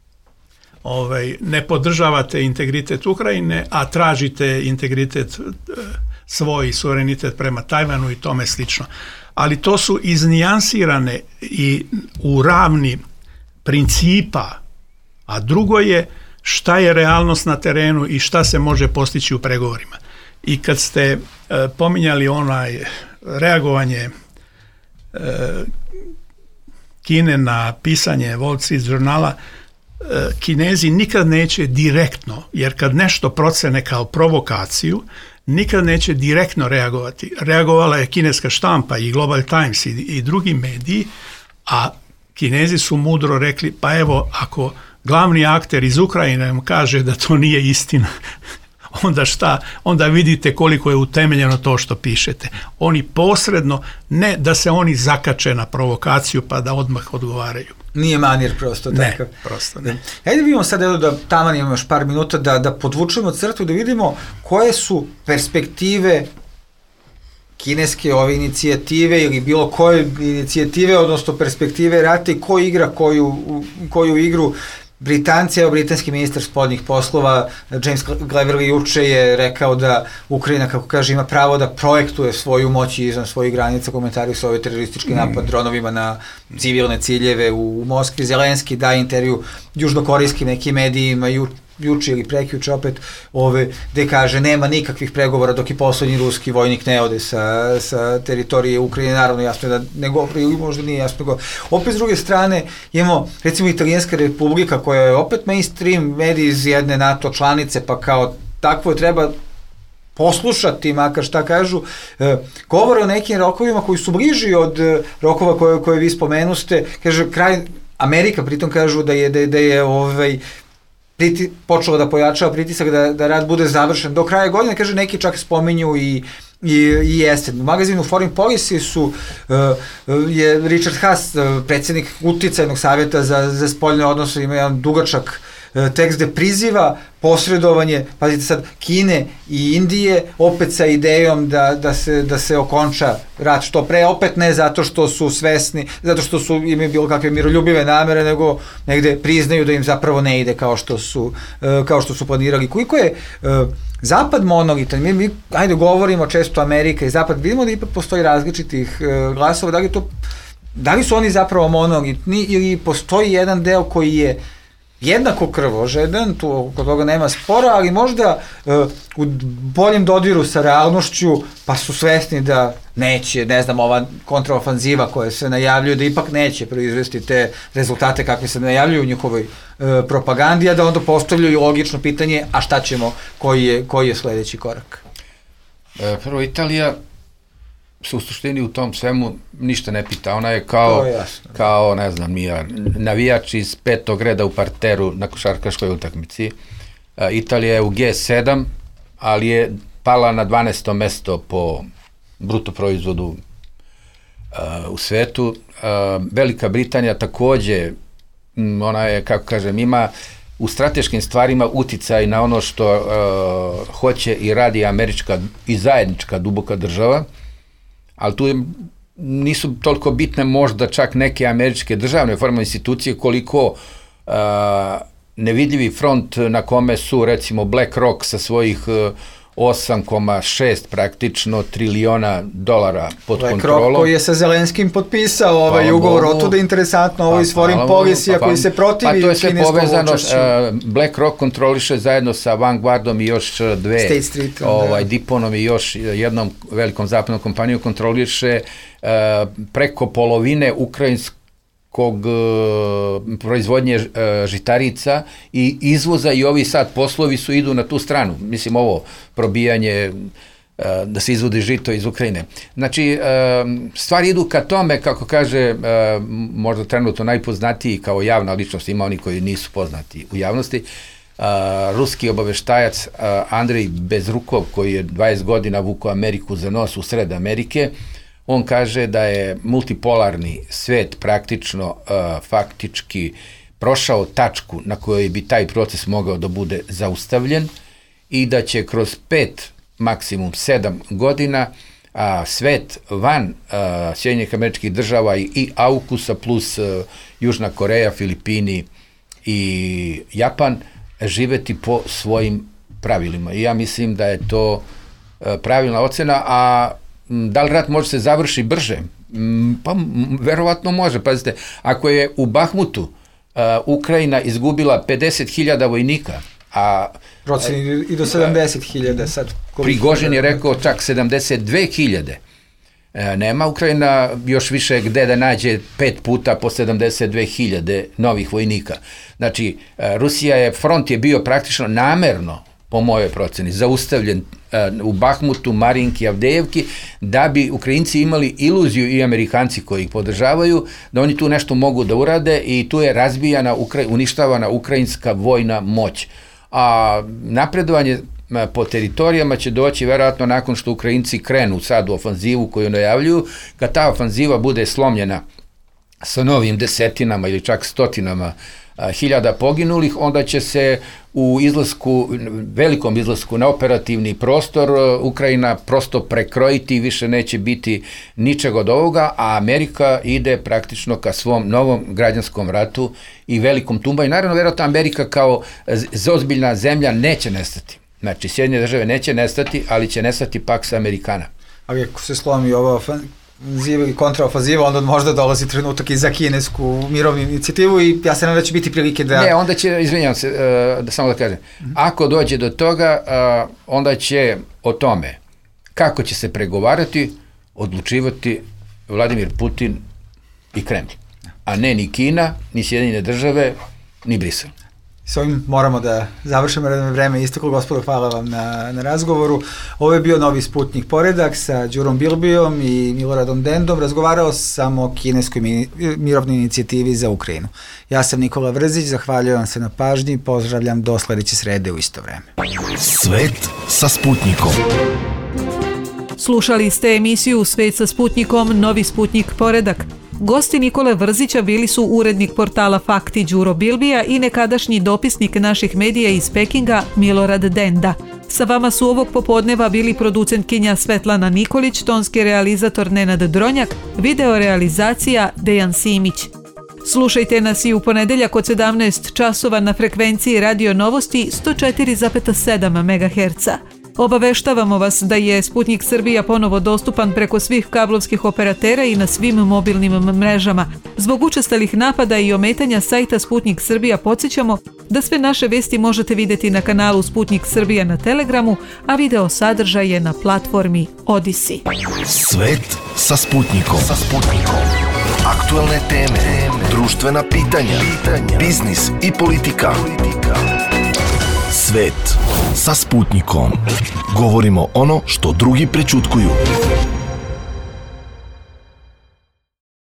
ovaj, ne podržavate integritet Ukrajine, a tražite integritet svoj suverenitet prema Tajvanu i tome slično. Ali to su iznijansirane i u ravni principa, a drugo je šta je realnost na terenu i šta se može postići u pregovorima. I kad ste e, pominjali onaj reagovanje e, Kine na pisanje Wall Street žurnala, e, Kinezi nikad neće direktno, jer kad nešto procene kao provokaciju, nikad neće direktno reagovati. Reagovala je kineska štampa i Global Times i, i drugi mediji, a Kinezi su mudro rekli, pa evo, ako glavni akter iz Ukrajine kaže da to nije istina, onda šta? Onda vidite koliko je utemeljeno to što pišete. Oni posredno, ne da se oni zakače na provokaciju pa da odmah odgovaraju. Nije manir prosto takav. Ne, prosto ne. Hajde vidimo sad, evo da taman imamo još par minuta, da, da podvučemo crtu, da vidimo koje su perspektive kineske ove inicijative ili bilo koje inicijative, odnosno perspektive rata i ko igra koju, koju igru. Britanci, evo britanski ministar spoljnih poslova James Cleverly juče je rekao da Ukrajina, kako kaže, ima pravo da projektuje svoju moć izvan svojih granica, komentari su ove teroristički napad mm. dronovima na civilne ciljeve u, u Moskvi. Zelenski daje intervju južnokorejskim nekim medijima ju, juče ili prekjuče opet, ove, gde kaže nema nikakvih pregovora dok i poslednji ruski vojnik ne ode sa, sa teritorije Ukrajine. Naravno jasno je da ne govori, ili možda nije jasno govori. Opet s druge strane imamo recimo Italijanska republika koja je opet mainstream mediji iz jedne NATO članice, pa kao takvo treba poslušati, makar šta kažu, e, govore o nekim rokovima koji su bliži od e, rokova koje, koje vi spomenuste. Kaže, kraj Amerika pritom kažu da je, da je, da je ovaj, priti, počelo da pojačava pritisak da, da rad bude završen do kraja godine. Kaže, neki čak spominju i i, i jesen. U magazinu Foreign Policy su uh, je Richard Haas, uh, predsjednik uticajnog savjeta za, za spoljne odnose, ima jedan dugačak tekst gde priziva posredovanje, pazite sad, Kine i Indije, opet sa idejom da, da, se, da se okonča rat što pre, opet ne zato što su svesni, zato što su imaju bilo kakve miroljubive namere, nego negde priznaju da im zapravo ne ide kao što su, kao što su planirali. Koliko je Zapad monolitan, mi, mi ajde govorimo često Amerika i Zapad, vidimo da ipak postoji različitih glasova, da li to, da li su oni zapravo monolitni ili postoji jedan deo koji je jednako krvožedan, tu oko toga nema spora, ali možda uh, u boljem dodiru sa realnošću, pa su svesni da neće, ne znam, ova kontraofanziva koja se najavljuje, da ipak neće proizvesti te rezultate kakve se najavljuju u njihovoj uh, propagandi, a da onda postavljaju logično pitanje, a šta ćemo, koji je, koji je sledeći korak? E, prvo, Italija se u suštini u tom svemu ništa ne pita. Ona je kao, je kao ne znam, nija, navijač iz petog reda u parteru na košarkaškoj utakmici. E, Italija je u G sedam, ali je pala na dvanaesto mesto po bruto proizvodu e, u svetu. E, Velika Britanija takođe, m, ona je, kako kažem, ima u strateškim stvarima uticaj na ono što e, hoće i radi američka i zajednička duboka država, ali tu je, nisu toliko bitne možda čak neke američke državne formalne institucije koliko uh, nevidljivi front na kome su recimo BlackRock sa svojih uh, osam zarez šest praktično triliona dolara pod BlackRock kontrolom. BlackRock koji je sa Zelenskim potpisao ovaj ugovor, o tu da je interesantno, ovo iz foreign policy-a koji se protivi kineskom učešću. Pa to je sve povezano, uh, BlackRock kontroliše zajedno sa Vanguardom i još dve, State Street, ovaj, Diponom i još jednom velikom zapadnom kompanijom kontroliše uh, preko polovine ukrajinskog kog proizvodnje žitarica i izvoza, i ovi sad poslovi su idu na tu stranu. Mislim, ovo probijanje da se izvodi žito iz Ukrajine. Znači, stvari idu ka tome, kako kaže, možda trenutno najpoznatiji kao javna ličnost, ima oni koji nisu poznati u javnosti, ruski obaveštajac Andrej Bezrukov, koji je dvadeset godina vukao Ameriku za nos u sred Amerike. On kaže da je multipolarni svet praktično, uh, faktički prošao tačku na kojoj bi taj proces mogao da bude zaustavljen i da će kroz pet, maksimum sedam godina a, svet van a, Sjedinjenih Američkih Država i, i AUKUS-a plus a, Južna Koreja, Filipini i Japan živeti po svojim pravilima. I ja mislim da je to a, pravilna ocena, a da li rat može se završi brže? Pa verovatno može. Pazite, ako je u Bahmutu uh, Ukrajina izgubila pedeset hiljada vojnika, a proceni i do sedamdeset hiljada sad. Prigožin je rekao čak sedamdeset dve hiljade. E, nema Ukrajina još više gde da nađe pet puta po sedamdeset dve hiljade novih vojnika. Znači, Rusija je, front je bio praktično namerno, po mojoj proceni, zaustavljen u Bahmutu, Marinki, Avdejevki, da bi Ukrajinci imali iluziju, i Amerikanci koji ih podržavaju, da oni tu nešto mogu da urade, i tu je razbijana, uništavana ukrajinska vojna moć. A napredovanje po teritorijama će doći verovatno nakon što Ukrajinci krenu sad u ofanzivu koju najavljuju. Kad ta ofanziva bude slomljena sa novim desetinama ili čak stotinama hiljada poginulih, onda će se u izlasku, velikom izlasku na operativni prostor Ukrajina prosto prekrojiti i više neće biti ničeg od ovoga, a Amerika ide praktično ka svom novom građanskom ratu i velikom tumbanju. Naravno, verovatno Amerika kao ozbiljna zemlja neće nestati. Znači, Sjedinjene Države neće nestati, ali će nestati pak sa Amerikana. Ali ako se slomi ova ofanziva ili kontraofanziva, onda možda dolazi trenutak i za kinesku mirovnu inicijativu, i ja se nadam da će biti prilike da... Ne, onda će, izvinjam se, uh, da samo da kažem, mm-hmm. ako dođe do toga, uh, onda će o tome kako će se pregovarati odlučivati Vladimir Putin i Kremlj, a ne ni Kina, ni Sjedinjene Države, ni Brisel. S ovim moramo da završimo, jer vreme isteklo. Gospodo, hvala vam na, na razgovoru. Ovo je bio Novi Sputnik Poredak sa Đurom Bilbijom i Miloradom Dendom. Razgovarao sam o kineskoj mi, mirovnoj inicijativi za Ukrajinu. Ja sam Nikola Vrzić, zahvaljujem se na pažnji i pozdravljam do sledeće srede u isto vreme. Svet sa Sputnikom. Slušali ste emisiju Svet sa Sputnikom, Novi Sputnik Poredak. Gosti Nikole Vrzića bili su urednik portala Fakti Đuro Bilbija i nekadašnji dopisnik naših medija iz Pekinga Milorad Denda. Sa vama su ovog popodneva bili producentkinja Svetlana Nikolić, tonski realizator Nenad Dronjak, video realizacija Dejan Simić. Slušajte nas i u ponedeljak od sedamnaest časova na frekvenciji Radio Novosti sto četiri zarez sedam megaherca. Obaveštavamo vas da je Sputnik Srbija ponovo dostupan preko svih kablovskih operatera i na svim mobilnim mrežama. Zbog učestalih napada i ometanja sajta Sputnik Srbija podsjećamo da sve naše vesti možete vidjeti na kanalu Sputnik Srbija na Telegramu, a video sadržaj je na platformi Odisi. Svet sa Sputnikom. Sa Sputnikom. Aktualne teme, društvena pitanja, biznis i politika. Svet sa Sputnikom. Govorimo ono što drugi prećutkuju.